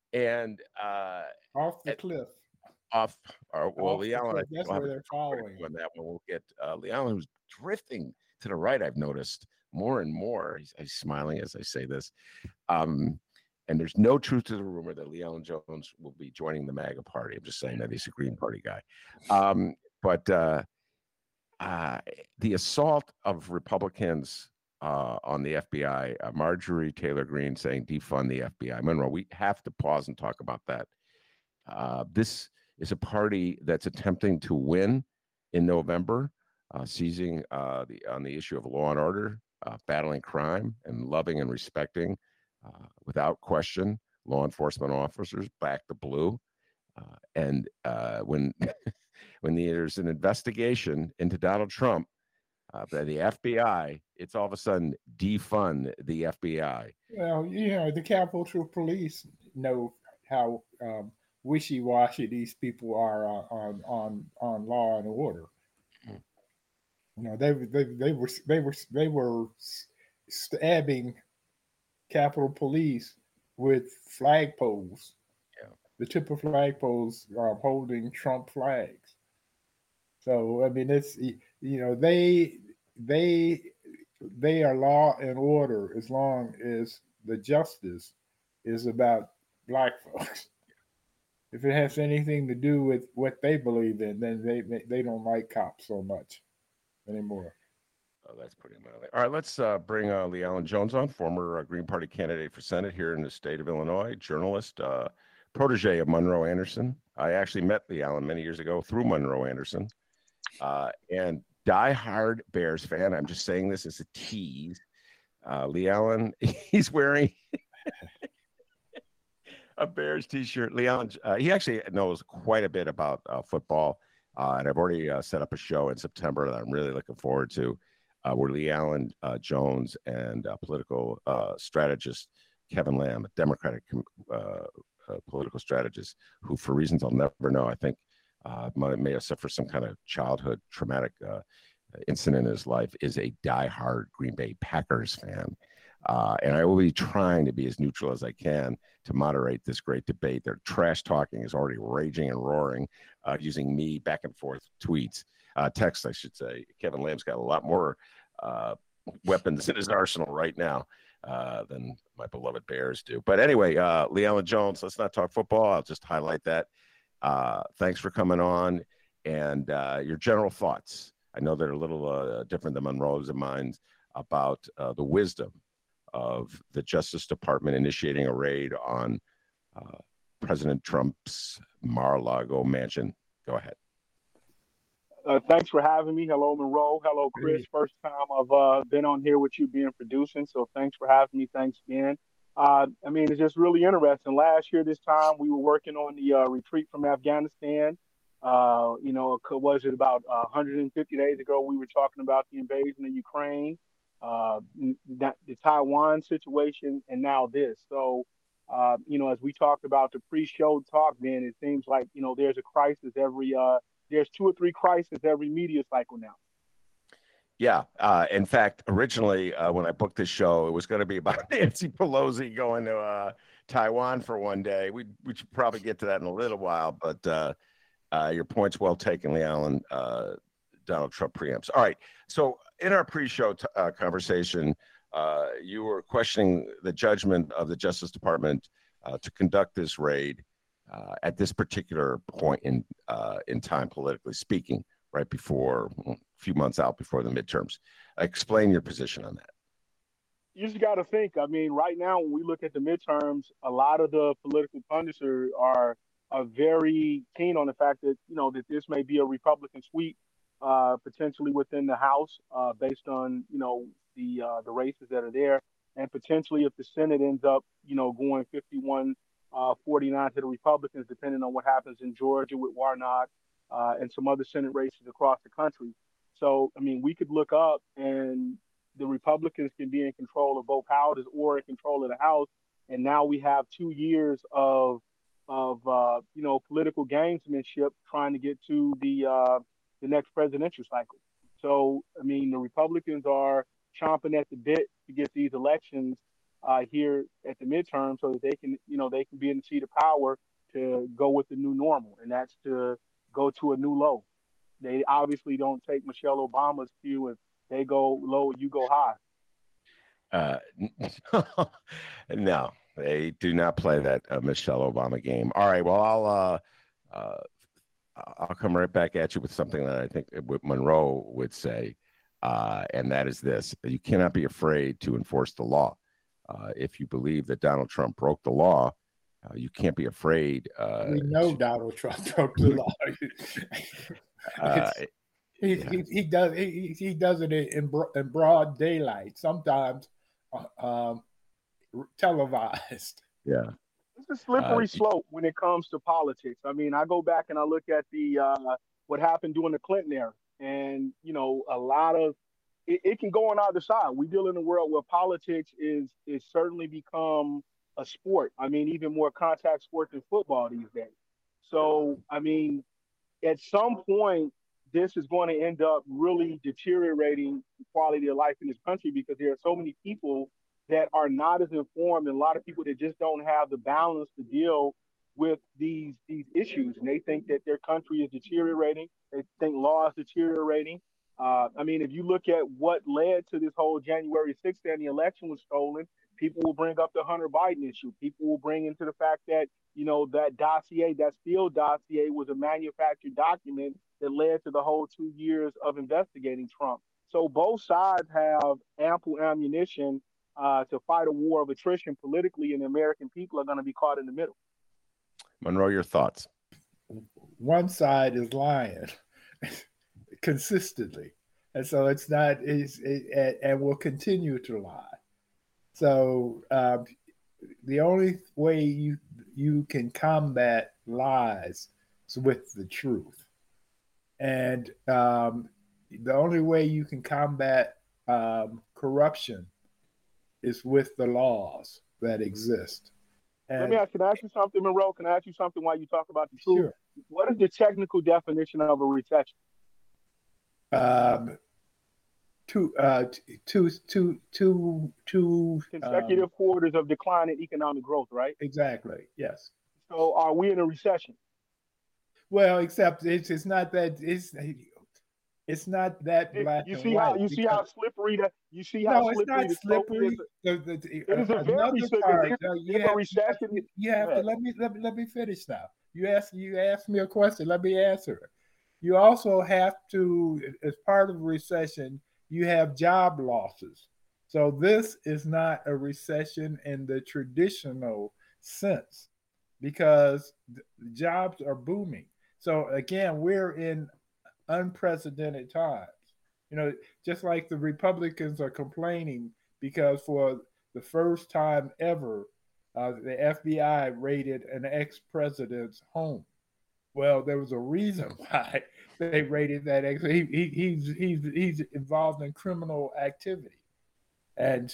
and uh, Off the at, cliff. off. Uh, well, Off Lee the Allen, cliff. I think That's we'll have where a they're recording following. on that one. We'll get uh, Lee Allen, who's drifting to the right. I've noticed more and more. He's, he's smiling as I say this. Um, and there's no truth to the rumor that Lee Allen Jones will be joining the MAGA party. I'm just saying that he's a Green Party guy. Um, but uh, uh, the assault of Republicans uh, on the F B I, uh, Marjorie Taylor Greene saying defund the F B I. Monroe, we have to pause and talk about that. Uh, this is a party that's attempting to win in November, uh, seizing uh, the on the issue of law and order, uh, battling crime, and loving and respecting, uh, without question, law enforcement officers back the blue. Uh, and uh, when when there's an investigation into Donald Trump uh, by the F B I, it's all of a sudden defund the F B I. Well, you know, the Capitol Police know how um, wishy-washy these people are uh, on on on law and order. Mm. You know, they they they were they were they were stabbing Capitol Police with flagpoles. Yeah. The tip of flagpoles are holding Trump flags. So I mean, it's you know they they they are law and order as long as the justice is about black folks. If it has anything to do with what they believe in, then they they, they don't like cops so much anymore. Oh, that's pretty mild. All right, let's uh, bring uh, Lee Allen Jones on, former uh, Green Party candidate for Senate here in the state of Illinois, journalist, uh, protege of Monroe Anderson. I actually met Lee Allen many years ago through Monroe Anderson, uh, and diehard Bears fan. I'm just saying this as a tease. Uh, Lee Allen, he's wearing a Bears t-shirt. Lee Allen, uh, he actually knows quite a bit about uh, football, uh, and I've already uh, set up a show in September that I'm really looking forward to. Uh, where Lee Allen uh, Jones and uh, political uh, strategist Kevin Lamb, a Democratic uh, uh, political strategist, who for reasons I'll never know, I think uh, might, may have suffered some kind of childhood traumatic uh, incident in his life, is a diehard Green Bay Packers fan. Uh, and I will be trying to be as neutral as I can to moderate this great debate. Their trash talking is already raging and roaring, uh, using me back and forth tweets. Uh, text, I should say. Kevin Lamb's got a lot more uh, weapons in his arsenal right now uh, than my beloved Bears do. But anyway, uh, Lee Allen Jones, let's not talk football. I'll just highlight that. Uh, thanks for coming on and uh, your general thoughts. I know they're a little uh, different than Monroe's and mine about uh, the wisdom of the Justice Department initiating a raid on uh, President Trump's Mar-a-Lago mansion. Go ahead. Uh, thanks for having me. Hello, Monroe. Hello, Chris. First time I've uh, been on here with you being producing, so thanks for having me. Thanks again. Uh, I mean, it's just really interesting. Last year, this time, we were working on the uh, retreat from Afghanistan. Uh, you know, was it about uh, one hundred fifty days ago, we were talking about the invasion of Ukraine, uh, that, the Taiwan situation, and now this. So, uh, you know, as we talked about the pre-show talk, then it seems like, you know, there's a crisis every uh, there's two or three crises every media cycle now. Yeah. Uh, in fact, originally, uh, when I booked this show, it was going to be about Nancy Pelosi going to uh, Taiwan for one day. We we should probably get to that in a little while, but uh, uh, your point's well taken, Lee Allen. Uh, Donald Trump preempts. All right. So in our pre-show t- uh, conversation, uh, you were questioning the judgment of the Justice Department uh, to conduct this raid Uh, at this particular point in uh, in time, politically speaking, right before a few months out before the midterms. Explain your position on that. You just got to think. I mean, right now, when we look at the midterms, a lot of the political pundits are, are are very keen on the fact that, you know, that this may be a Republican sweep, uh, potentially within the House, uh, based on, you know, the uh, the races that are there, and potentially if the Senate ends up, you know, going fifty-one. Uh, forty-nine to the Republicans, depending on what happens in Georgia with Warnock uh, and some other Senate races across the country. So, I mean, we could look up and the Republicans can be in control of both houses or in control of the House. And now we have two years of, of uh, you know, political gamesmanship trying to get to the uh, the next presidential cycle. So, I mean, the Republicans are chomping at the bit to get these elections uh, here at the midterm so that they can, you know, they can be in the seat of power to go with the new normal, and that's to go to a new low. They obviously don't take Michelle Obama's cue and they go low, you go high. Uh, no, they do not play that uh, Michelle Obama game. All right, well, I'll uh, uh, I'll come right back at you with something that I think what Monroe would say, uh, and that is this: you cannot be afraid to enforce the law. Uh, if you believe that Donald Trump broke the law, uh, you can't be afraid. Uh, we know to... Donald Trump broke the law. uh, he, yeah. he, he does he, he does it in, in broad daylight. Sometimes. Um, televised. Yeah, it's a slippery uh, slope when it comes to politics. I mean, I go back and I look at the uh, what happened during the Clinton era, and you know, a lot of it, it can go on either side. We deal in a world where politics is is certainly become a sport. I mean, even more contact sport than football these days. So, I mean, at some point, this is going to end up really deteriorating the quality of life in this country because there are so many people that are not as informed and a lot of people that just don't have the balance to deal with these these issues. And they think that their country is deteriorating. They think law is deteriorating. Uh, I mean, if you look at what led to this whole January sixth and the election was stolen, people will bring up the Hunter Biden issue. People will bring into the fact that, you know, that dossier, that Steele dossier was a manufactured document that led to the whole two years of investigating Trump. So both sides have ample ammunition uh, to fight a war of attrition politically, and the American people are going to be caught in the middle. Monroe, your thoughts? One side is lying consistently, and so it's not, it's, it, and will continue to lie. So um, the only way you you can combat lies is with the truth. And um, the only way you can combat um, corruption is with the laws that exist. And Let me ask, can I ask you something, Monroe? Can I ask you something while you talk about the truth? Sure. What is the technical definition of a recession? Um, two, uh, two, two, two, two consecutive um, quarters of declining economic growth, right? Exactly. Yes. So, are we in a recession? Well, except it's it's not that it's it's not that black you and see white. How, you see how slippery that you see how no, slippery it's not slippery. Is. The, the, the, it is a very part, if, no, you if have, a recession. You, you have to let me let me let me finish now. You ask you ask me a question. Let me answer it. You also have to, as part of a recession, you have job losses. So this is not a recession in the traditional sense because the jobs are booming. So again, we're in unprecedented times. You know, just like the Republicans are complaining because for the first time ever, uh, the F B I raided an ex-president's home. Well, there was a reason why they raided that ex. He, he, he's he's he's involved in criminal activity, and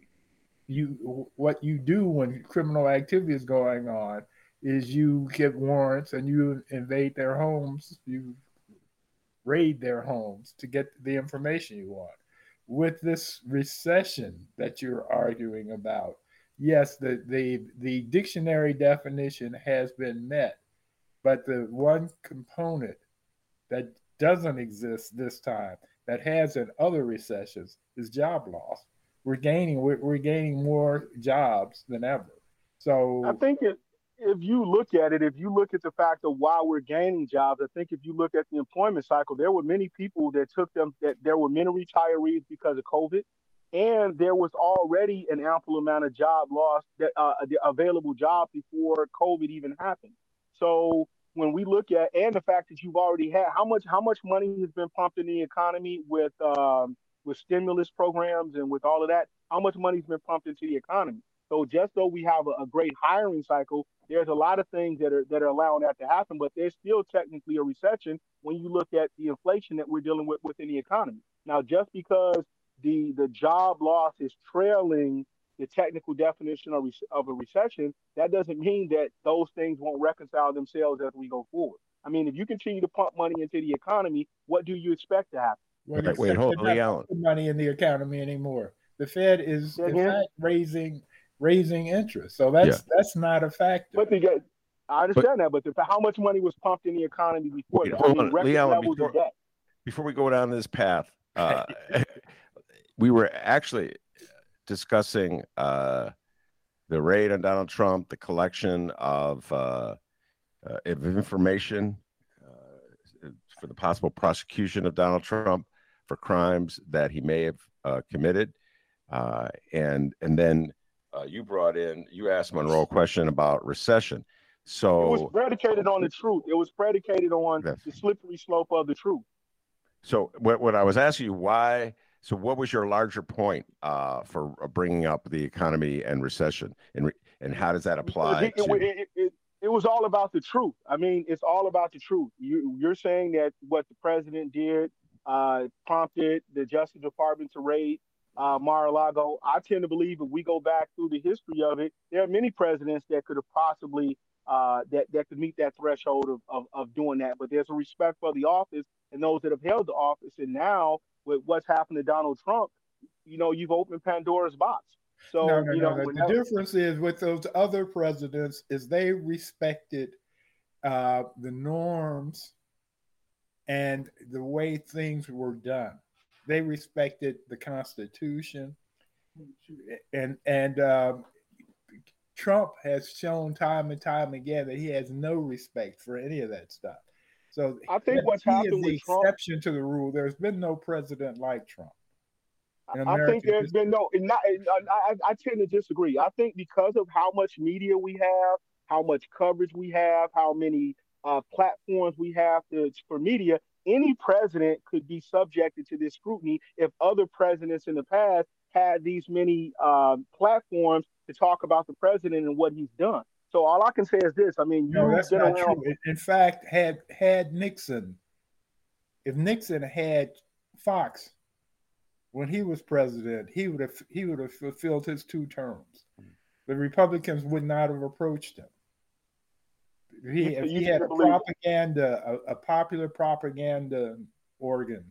you what you do when criminal activity is going on is you get warrants and you invade their homes, you raid their homes to get the information you want. With this recession that you're arguing about, yes, the, the, the dictionary definition has been met, but the one component that doesn't exist this time that has in other recessions is job loss. We're gaining, we're, we're gaining more jobs than ever. So I think it, if you look at it, if you look at the fact of why we're gaining jobs, I think if you look at the employment cycle, there were many people that took them, that there were many retirees because of COVID, and there was already an ample amount of job loss, that uh, the available jobs before COVID even happened. So when we look at, and the fact that you've already had, how much how much money has been pumped in the economy with um, with stimulus programs and with all of that, how much money has been pumped into the economy? So just though we have a, a great hiring cycle, there's a lot of things that are that are allowing that to happen, but there's still technically a recession when you look at the inflation that we're dealing with within the economy. Now, just because the the job loss is trailing the technical definition of, of a recession, that doesn't mean that those things won't reconcile themselves as we go forward. I mean, if you continue to pump money into the economy, what do you expect to happen? Well, wait, wait, hold on, money in the economy anymore. The Fed is in fact raising raising interest. So that's yeah. that's not a factor. But the, I understand but, that, but the, how much money was pumped in the economy before wait, that? Hold I mean, on, record Leon, levels before, of debt. Before we go down this path, uh, we were actually discussing uh, the raid on Donald Trump, the collection of, uh, uh, of information uh, for the possible prosecution of Donald Trump for crimes that he may have uh, committed. Uh, and and then uh, you brought in, you asked Monroe a question about recession. So it was predicated on the truth. It was predicated on the slippery slope of the truth. So what, what I was asking you, why, so what was your larger point uh, for bringing up the economy and recession, and and how does that apply it, to? It, it, it, it was all about the truth. I mean, it's all about the truth. You, you're saying that what the president did uh, prompted the Justice Department to raid uh, Mar-a-Lago. I tend to believe if we go back through the history of it, there are many presidents that could have possibly uh, that that could meet that threshold of, of of doing that. But there's a respect for the office and those that have held the office. And now with what's happened to Donald Trump, you know, you've opened Pandora's box. So no, no, you no, know, no. The that, difference is with those other presidents is they respected uh, the norms and the way things were done. They respected the Constitution, and and uh, Trump has shown time and time again that he has no respect for any of that stuff. So I think what's he happened is the with Trump, exception to the rule. There's been no president like Trump. I think there's history. been no. Not, I, I tend to disagree. I think because of how much media we have, how much coverage we have, how many uh, platforms we have to, for media, any president could be subjected to this scrutiny if other presidents in the past had these many um, platforms to talk about the president and what he's done. So all I can say is this. I mean, no, you've that's been not around. true. In fact, had had Nixon, if Nixon had Fox when he was president, he would have he would have fulfilled his two terms. The Republicans would not have approached him. If he, if he had a propaganda, a, a popular propaganda organ.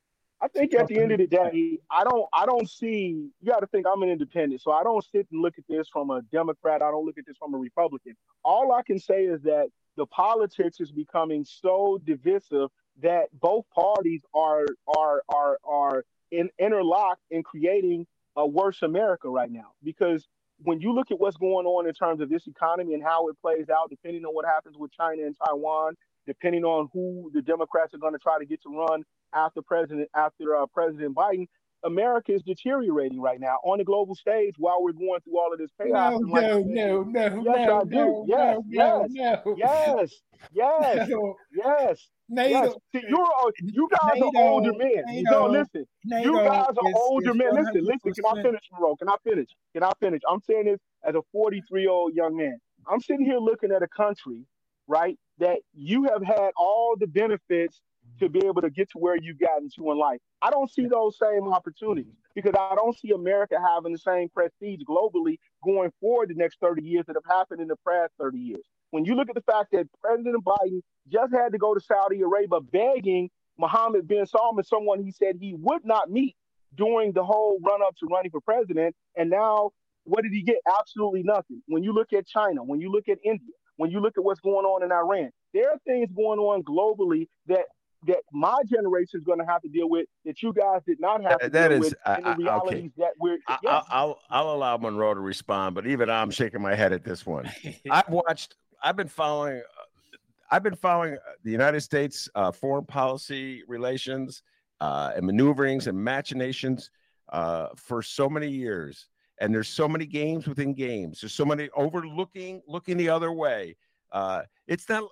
I think at the end of the day, I don't I don't see, you got to think I'm an independent. So I don't sit and look at this from a Democrat. I don't look at this from a Republican. All I can say is that the politics is becoming so divisive that both parties are are are are in, interlocked in creating a worse America right now. Because when you look at what's going on in terms of this economy and how it plays out, depending on what happens with China and Taiwan, depending on who the Democrats are going to try to get to run after President after uh, President Biden, America is deteriorating right now on the global stage while we're going through all of this chaos. No, like no, no, no, yes, no, I do. no, yes, no, yes, no, yes, yes, no. yes. NATO, yes. See, you're you guys NATO, are older men. NATO, you know, listen, NATO you guys are is, older is men. Listen, listen. Can I finish, Monroe? Can I finish? Can I finish? I'm saying this as a forty-three-year-old young man. I'm sitting here looking at a country, right, that you have had all the benefits to be able to get to where you've gotten to in life. I don't see those same opportunities because I don't see America having the same prestige globally going forward the next thirty years that have happened in the past thirty years. When you look at the fact that President Biden just had to go to Saudi Arabia begging Mohammed bin Salman, someone he said he would not meet during the whole run-up to running for president, and now what did he get? Absolutely nothing. When you look at China, when you look at India, when you look at what's going on in Iran, there are things going on globally that that my generation is going to have to deal with that you guys did not have to that deal is, with I, in the I, realities okay. that we're I, yes. I'll I'll allow Monroe to respond, but even I'm shaking my head at this one. I've watched, I've been following, uh, I've been following the United States uh, foreign policy relations uh, and maneuverings and machinations uh, for so many years. And there's so many games within games. There's so many overlooking, looking the other way. Uh, it's not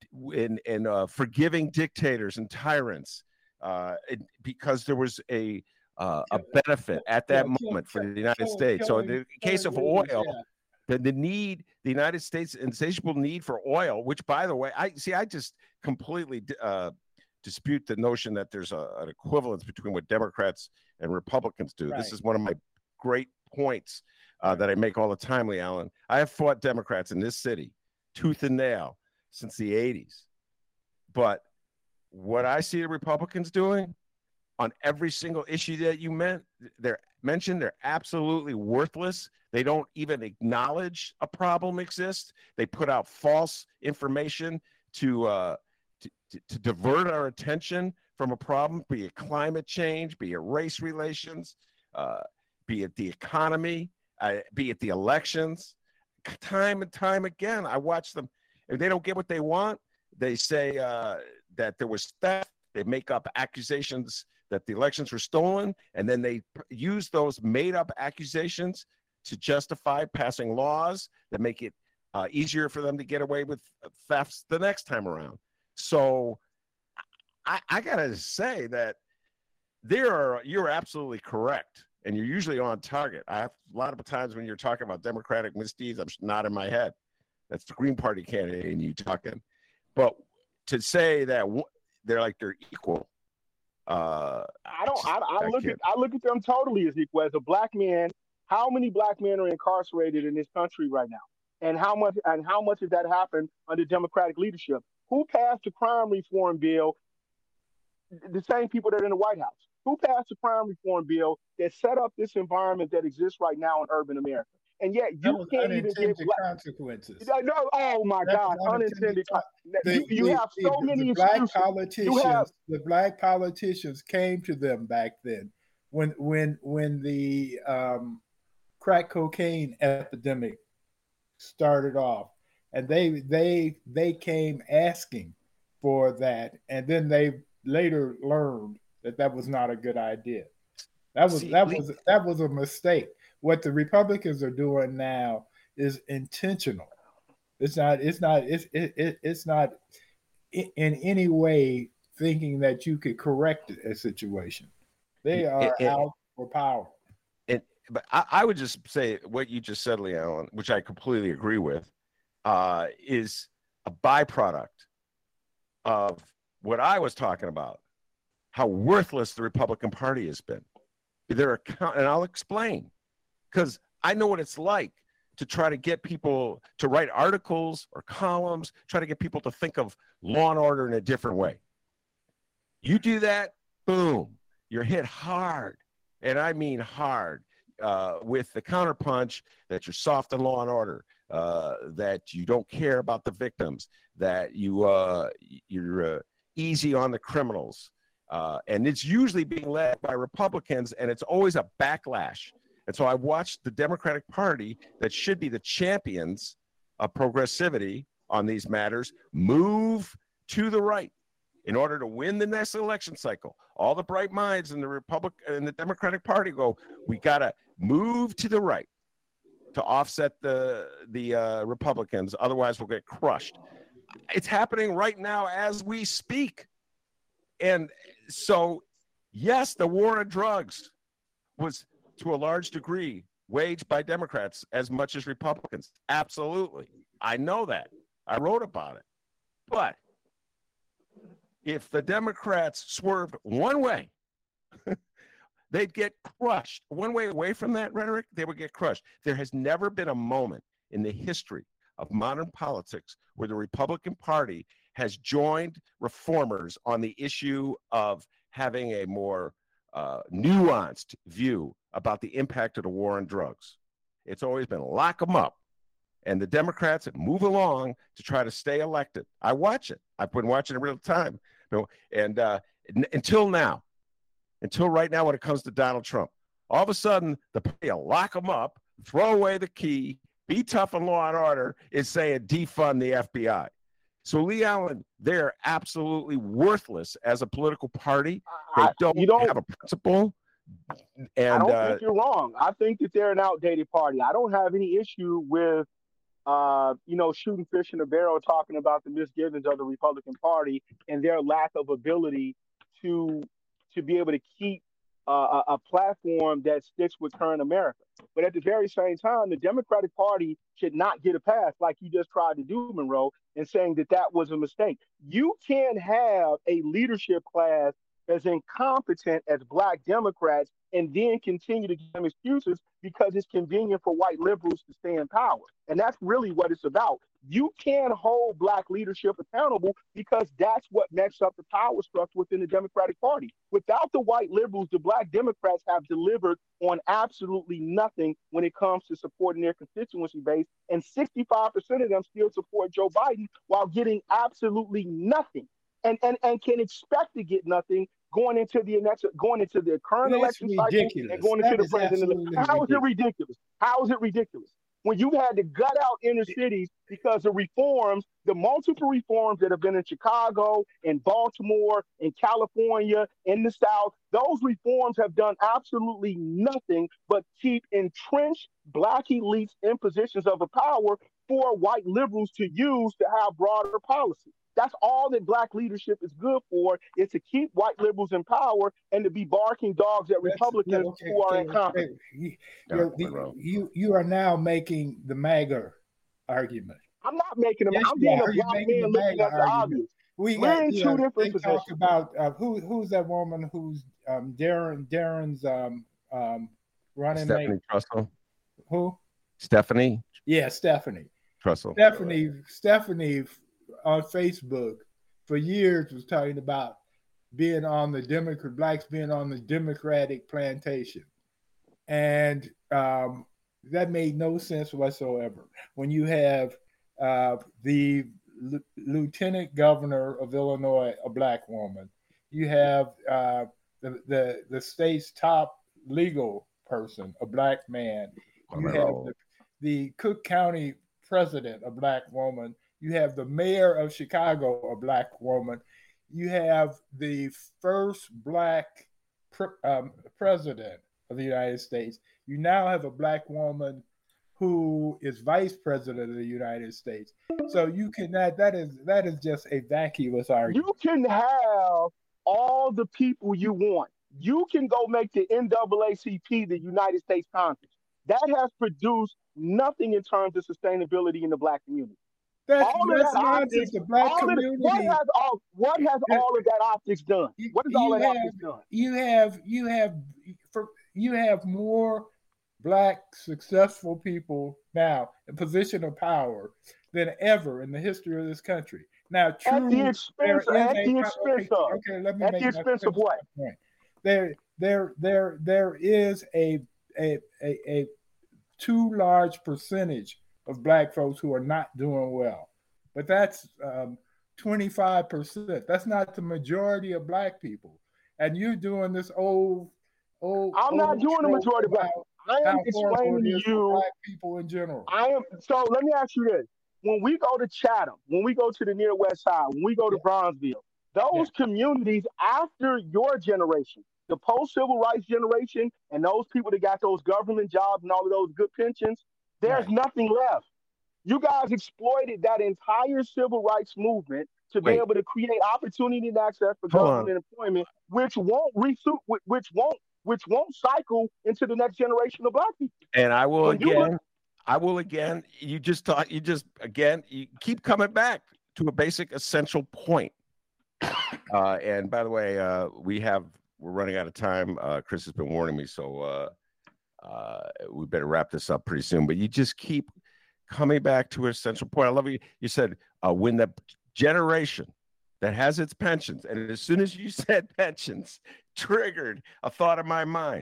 in in uh, forgiving dictators and tyrants uh, it, because there was a uh, a benefit at that yeah, moment kill, for the United kill, States. Kill, so in the case of oil, yeah. the, the need, the United States' insatiable need for oil, which, by the way, I see, I just completely uh, dispute the notion that there's a, an equivalence between what Democrats and Republicans do. Right. This is one of my great points uh, that I make all the time, Lee Allen. I have fought Democrats in this city tooth and nail since the eighties. But what I see the Republicans doing on every single issue that you meant, they're mentioned, they're absolutely worthless. They don't even acknowledge a problem exists. They put out false information to, uh, to, to, to divert our attention from a problem, be it climate change, be it race relations, uh, be it the economy, uh, be it the elections. Time and time again, I watch them. If they don't get what they want, they say uh, that there was theft. They make up accusations that the elections were stolen, and then they use those made-up accusations to justify passing laws that make it uh, easier for them to get away with thefts the next time around. So I, I gotta say that there are, you're absolutely correct, and you're usually on target. I have a lot of times when you're talking about Democratic misdeeds, I'm nodding my head. That's the Green Party candidate and you talking. But to say that w- they're like they're equal, uh, I don't. I, I, I look can't. at I look at them totally as equal. As a black man, how many black men are incarcerated in this country right now, and how much and how much of that happened under Democratic leadership? Who passed the crime reform bill? The same people that are in the White House. Who passed the crime reform bill that set up this environment that exists right now in urban America? And yet you can't even get unintended consequences. No, oh my That's God, unintended. unintended con- the, you you the, have so the, many the black excuses. politicians. You have, the black politicians came to them back then when when when the um, crack cocaine epidemic started off, and they they they came asking for that, and then they later learned that that was not a good idea. That was See, that Lee- was that was a mistake. What the Republicans are doing now is intentional. It's not. It's not. It's it, it, it's not in any way thinking that you could correct a situation. They are It- it- out for power. It, but I, I would just say what you just said, Lee Allen, which I completely agree with, uh, is a byproduct of what I was talking about, how worthless the Republican Party has been. Their account, and I'll explain, because I know what it's like to try to get people to write articles or columns, try to get people to think of law and order in a different way. You do that, boom, you're hit hard. And I mean hard, uh, with the counterpunch that you're soft on law and order, uh, that you don't care about the victims, that you, uh, you're uh, easy on the criminals. Uh, and it's usually being led by Republicans, and it's always a backlash. And so I watched the Democratic Party, that should be the champions of progressivity on these matters, move to the right in order to win the next election cycle. All the bright minds in the Republic in the Democratic Party go, we got to move to the right to offset the the uh, Republicans. Otherwise, we'll get crushed. It's happening right now as we speak. And so, yes, the war on drugs was to a large degree waged by Democrats as much as Republicans. Absolutely. I know that. I wrote about it. But if the Democrats swerved one way, they'd get crushed. One way away from that rhetoric, they would get crushed. There has never been a moment in the history of modern politics where the Republican Party has joined reformers on the issue of having a more uh, nuanced view about the impact of the war on drugs. It's always been lock them up. And the Democrats move along to try to stay elected. I watch it. I've been watching it real time. You know, and uh, n- until now, until right now when it comes to Donald Trump, all of a sudden the party will lock them up, throw away the key, be tough on law and order, is saying defund the F B I. So, Lee Allen, they're absolutely worthless as a political party. They don't, you don't have a principle. And I don't uh, think you're wrong. I think that they're an outdated party. I don't have any issue with, uh, you know, shooting fish in a barrel, talking about the misgivings of the Republican Party and their lack of ability to to be able to keep uh, a, a platform that sticks with current America. But at the very same time, the Democratic Party should not get a pass like you just tried to do, Monroe, and saying that that was a mistake. You can't have a leadership class as incompetent as Black Democrats and then continue to give them excuses because it's convenient for white liberals to stay in power. And that's really what it's about. You can't hold black leadership accountable because that's what messes up the power structure within the Democratic Party. Without the white liberals, the black Democrats have delivered on absolutely nothing when it comes to supporting their constituency base. And sixty-five percent of them still support Joe Biden while getting absolutely nothing and, and, and can expect to get nothing going into the next, going into the current That's election ridiculous. cycle and going into That the is president. absolutely How is it ridiculous. ridiculous? How is it ridiculous? When you had to gut out inner cities because of reforms, the multiple reforms that have been in Chicago, in Baltimore, in California, in the South, those reforms have done absolutely nothing but keep entrenched black elites in positions of power for white liberals to use to have broader policy. That's all that black leadership is good for, is to keep white liberals in power and to be barking dogs at Republicans okay, who are okay, incompetent. okay. You, Yeah, you're- the- you, you are now making the MAGA argument. I'm not making them. Yes, I'm you being are. a You're black making man the looking MAGA at the argument. obvious. We We're got, in you two know, different they positions. talk about uh, who who's that woman who's um, Darren Darren's um, um, running Stephanie mate? Trussell. Who? Stephanie Yeah, Stephanie. Trussell. Stephanie, Stephanie on Facebook for years was talking about being on the Democrat, blacks being on the Democratic plantation. And um, that made no sense whatsoever. When you have uh, the L- Lieutenant Governor of Illinois, a black woman, you have uh, the, the, the state's top legal person, a black man, you have the, the Cook County president, a black woman. You have the mayor of Chicago, a black woman. You have the first black pre- um, president of the United States. You now have a black woman who is vice president of the United States. So you cannot, that is that is just a vacuous argument. You can have all the people you want. You can go make the N double A C P the United States Congress. That has produced nothing in terms of sustainability in the black community. That's, all of that's that not optics, just the black all community. Of, what has all what has all of that optics done? What has all you that have, optics done? You have you have for you have more black successful people now in position of power than ever in the history of this country. Now, true, at the expense, at a, the expense okay, of, okay, let me at make the expense of what? Point. There, there, there, there is a a a, a too large percentage of black folks who are not doing well, but that's um, twenty-five percent. That's not the majority of black people. And you're doing this old, old. I'm not old doing the majority of black. I am explaining to you black people in general. I am. So let me ask you this: when we go to Chatham, when we go to the near West Side, when we go to yeah. Bronzeville, those yeah. communities after your generation, the post-civil rights generation, and those people that got those government jobs and all of those good pensions, there's right. nothing left. You guys exploited that entire civil rights movement to Wait. be able to create opportunity and access for Hold government on. employment, which won't resuit, which won't, which won't cycle into the next generation of black people. And I will when again, look- I will again. You just thought you just again. You keep coming back to a basic essential point. Uh, and by the way, uh, we have we're running out of time. Uh, Chris has been warning me, so uh, uh, we better wrap this up pretty soon. But you just keep coming back to an essential point. I love you. You said uh, when the generation that has its pensions, and as soon as you said pensions, triggered a thought in my mind.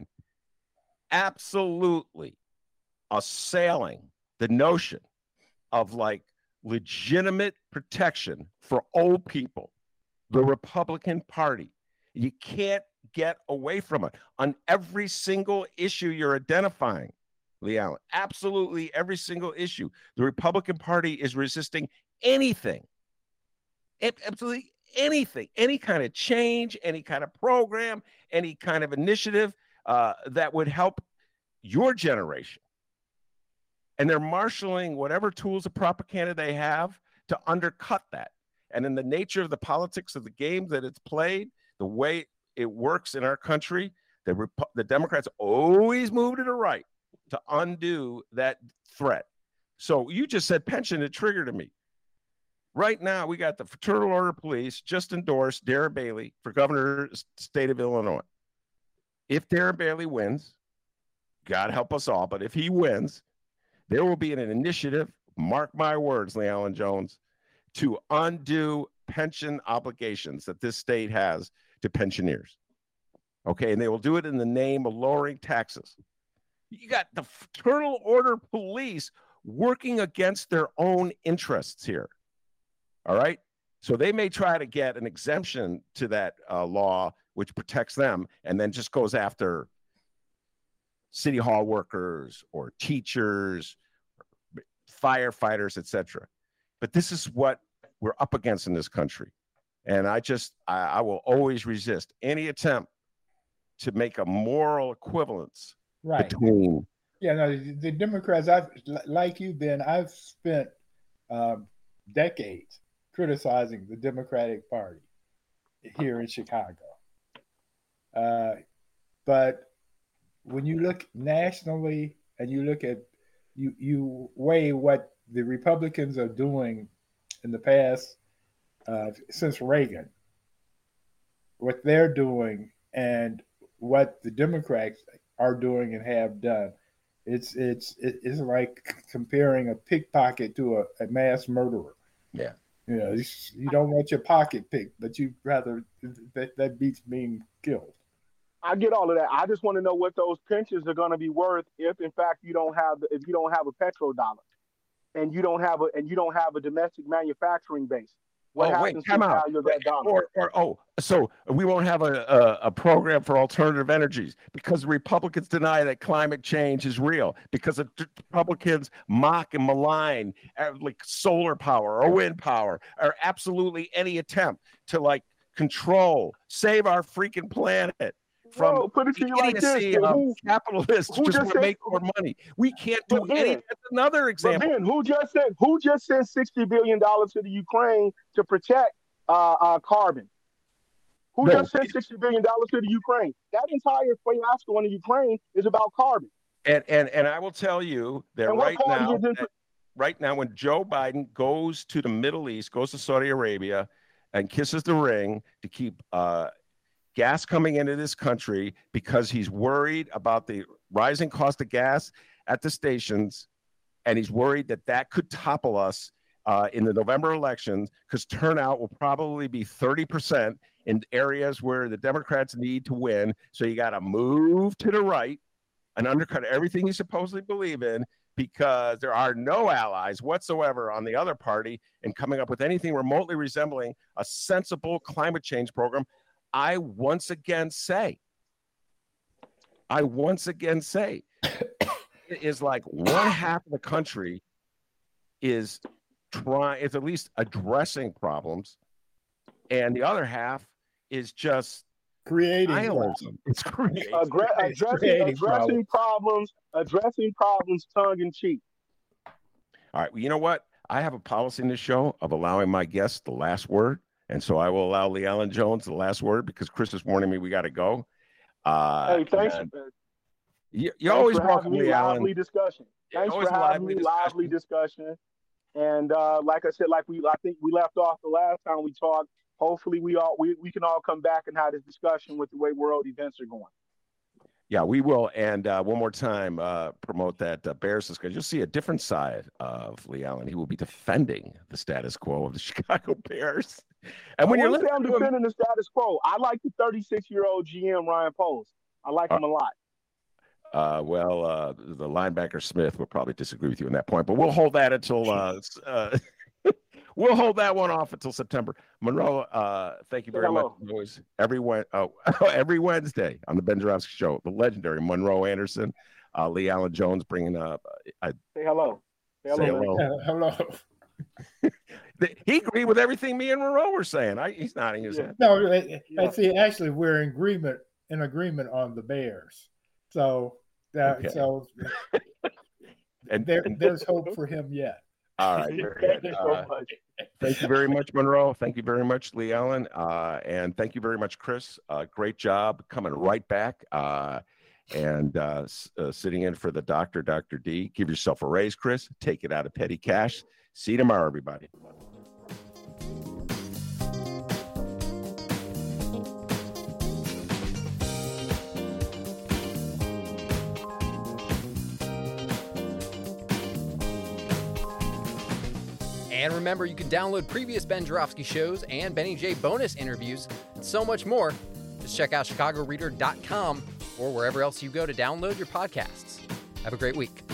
Absolutely assailing the notion of like legitimate protection for old people. The Republican Party. You can't get away from it on every single issue you're identifying, Lee Allen. Absolutely every single issue. The Republican Party is resisting anything. Absolutely anything, any kind of change, any kind of program, any kind of initiative uh, that would help your generation. And they're marshaling whatever tools of propaganda they have to undercut that. And in the nature of the politics of the game that it's played, the way it works in our country, the, Rep- the Democrats always move to the right to undo that threat. So you just said pension, it triggered me. Right now, we got the Fraternal Order of Police just endorsed Darren Bailey for governor of the state of Illinois. If Darren Bailey wins, God help us all, but if he wins, there will be an initiative mark my words, Lee Allen Jones, to undo pension obligations that this state has to pensioners. Okay, and they will do it in the name of lowering taxes. You got the Fraternal Order Police working against their own interests here. All right? So they may try to get an exemption to that uh, law, which protects them, and then just goes after city hall workers or teachers, firefighters, et cetera. But this is what we're up against in this country. And I just, I, I will always resist any attempt to make a moral equivalence Right. between. Yeah, no, the, the Democrats, I've, like you, Ben, I've spent um, decades criticizing the Democratic Party here in Chicago. Uh, but when you look nationally and you look at, you, you weigh what the Republicans are doing in the past, uh, since Reagan, what they're doing and what the Democrats are doing and have done, it's it's it's like comparing a pickpocket to a, a mass murderer. Yeah, you know, you, you don't want your pocket picked, but you rather that that beats being killed. I get all of that. I just want to know what those pensions are going to be worth if, in fact, you don't have the, if you don't have a petrodollar, and you don't have a and you don't have a domestic manufacturing base. What oh, wait, come out. Or, or, oh, so we won't have a, a, a program for alternative energies because Republicans deny that climate change is real, because the Republicans mock and malign uh, like solar power or wind power or absolutely any attempt to like control, save our freaking planet from Bro, put it to you like this, of who, capitalists who just, just want to said, make more money. We can't do Ben, anything. That's another example. Ben, who just said who just sent sixty billion dollars to the Ukraine to protect uh, uh, carbon? Who no. just sent sixty billion dollars to the Ukraine? That entire fiasco in the Ukraine is about carbon. And and and I will tell you that and right now, that, that, right now, when Joe Biden goes to the Middle East, goes to Saudi Arabia, and kisses the ring to keep uh, gas coming into this country because he's worried about the rising cost of gas at the stations, and he's worried that that could topple us uh, in the November elections, because turnout will probably be thirty percent in areas where the Democrats need to win. So you got to move to the right and undercut everything you supposedly believe in, because there are no allies whatsoever on the other party in coming up with anything remotely resembling a sensible climate change program. I once again say, I once again say, it is like one half of the country is trying, is at least addressing problems, and the other half is just creating nihilism. It's creating, Aggra- it's addressing, creating addressing problems. problems, addressing problems, tongue in cheek. All right. Well, you know what? I have a policy in this show of allowing my guests the last word. And so I will allow Lee Allen Jones the last word because Chris is warning me we got to go. Uh, hey, thanks. You, you always welcome me, Lee Allen. Lively discussion. Yeah, thanks for having me. Discussion. Lively discussion. And uh, like I said, like we, I think we left off the last time we talked. Hopefully, we all we, we can all come back and have this discussion with the way world events are going. Yeah, we will. And uh, one more time, uh, promote that uh, Bears discussion. You'll see a different side of Lee Allen. He will be defending the status quo of the Chicago Bears. And when I you're listening listening I'm to defending him, the status quo. I like the thirty-six-year-old G M Ryan Poles. I like uh, him a lot. Uh, well, uh, the linebacker Smith would probably disagree with you on that point, but we'll hold that until uh, uh, we'll hold that one off until September. Monroe, uh, thank you very Hello. much. Always, every oh, every Wednesday on the Ben Joravsky Show, the legendary Monroe Anderson, uh, Lee Allen Jones bringing up. Uh, say hello. Say hello. Say hello. Uh, hello. He agreed with everything me and Monroe were saying. I, he's nodding his Yeah. head. No, I, Yeah. I see. Actually, we're in agreement in agreement on the Bears. So that Okay. so And, there, and there's hope for him yet. all right. Very Thank good. you so Uh, much. Thank you very much, Monroe. Thank you very much, Lee Allen. Uh, and thank you very much, Chris. Uh, great job coming right back uh, and uh, s- uh, sitting in for the doctor, Doctor D. Give yourself a raise, Chris. Take it out of petty cash. See you tomorrow, everybody. And remember, you can download previous Ben Joravsky shows and Benny J bonus interviews and so much more. Just check out chicago reader dot com or wherever else you go to download your podcasts. Have a great week.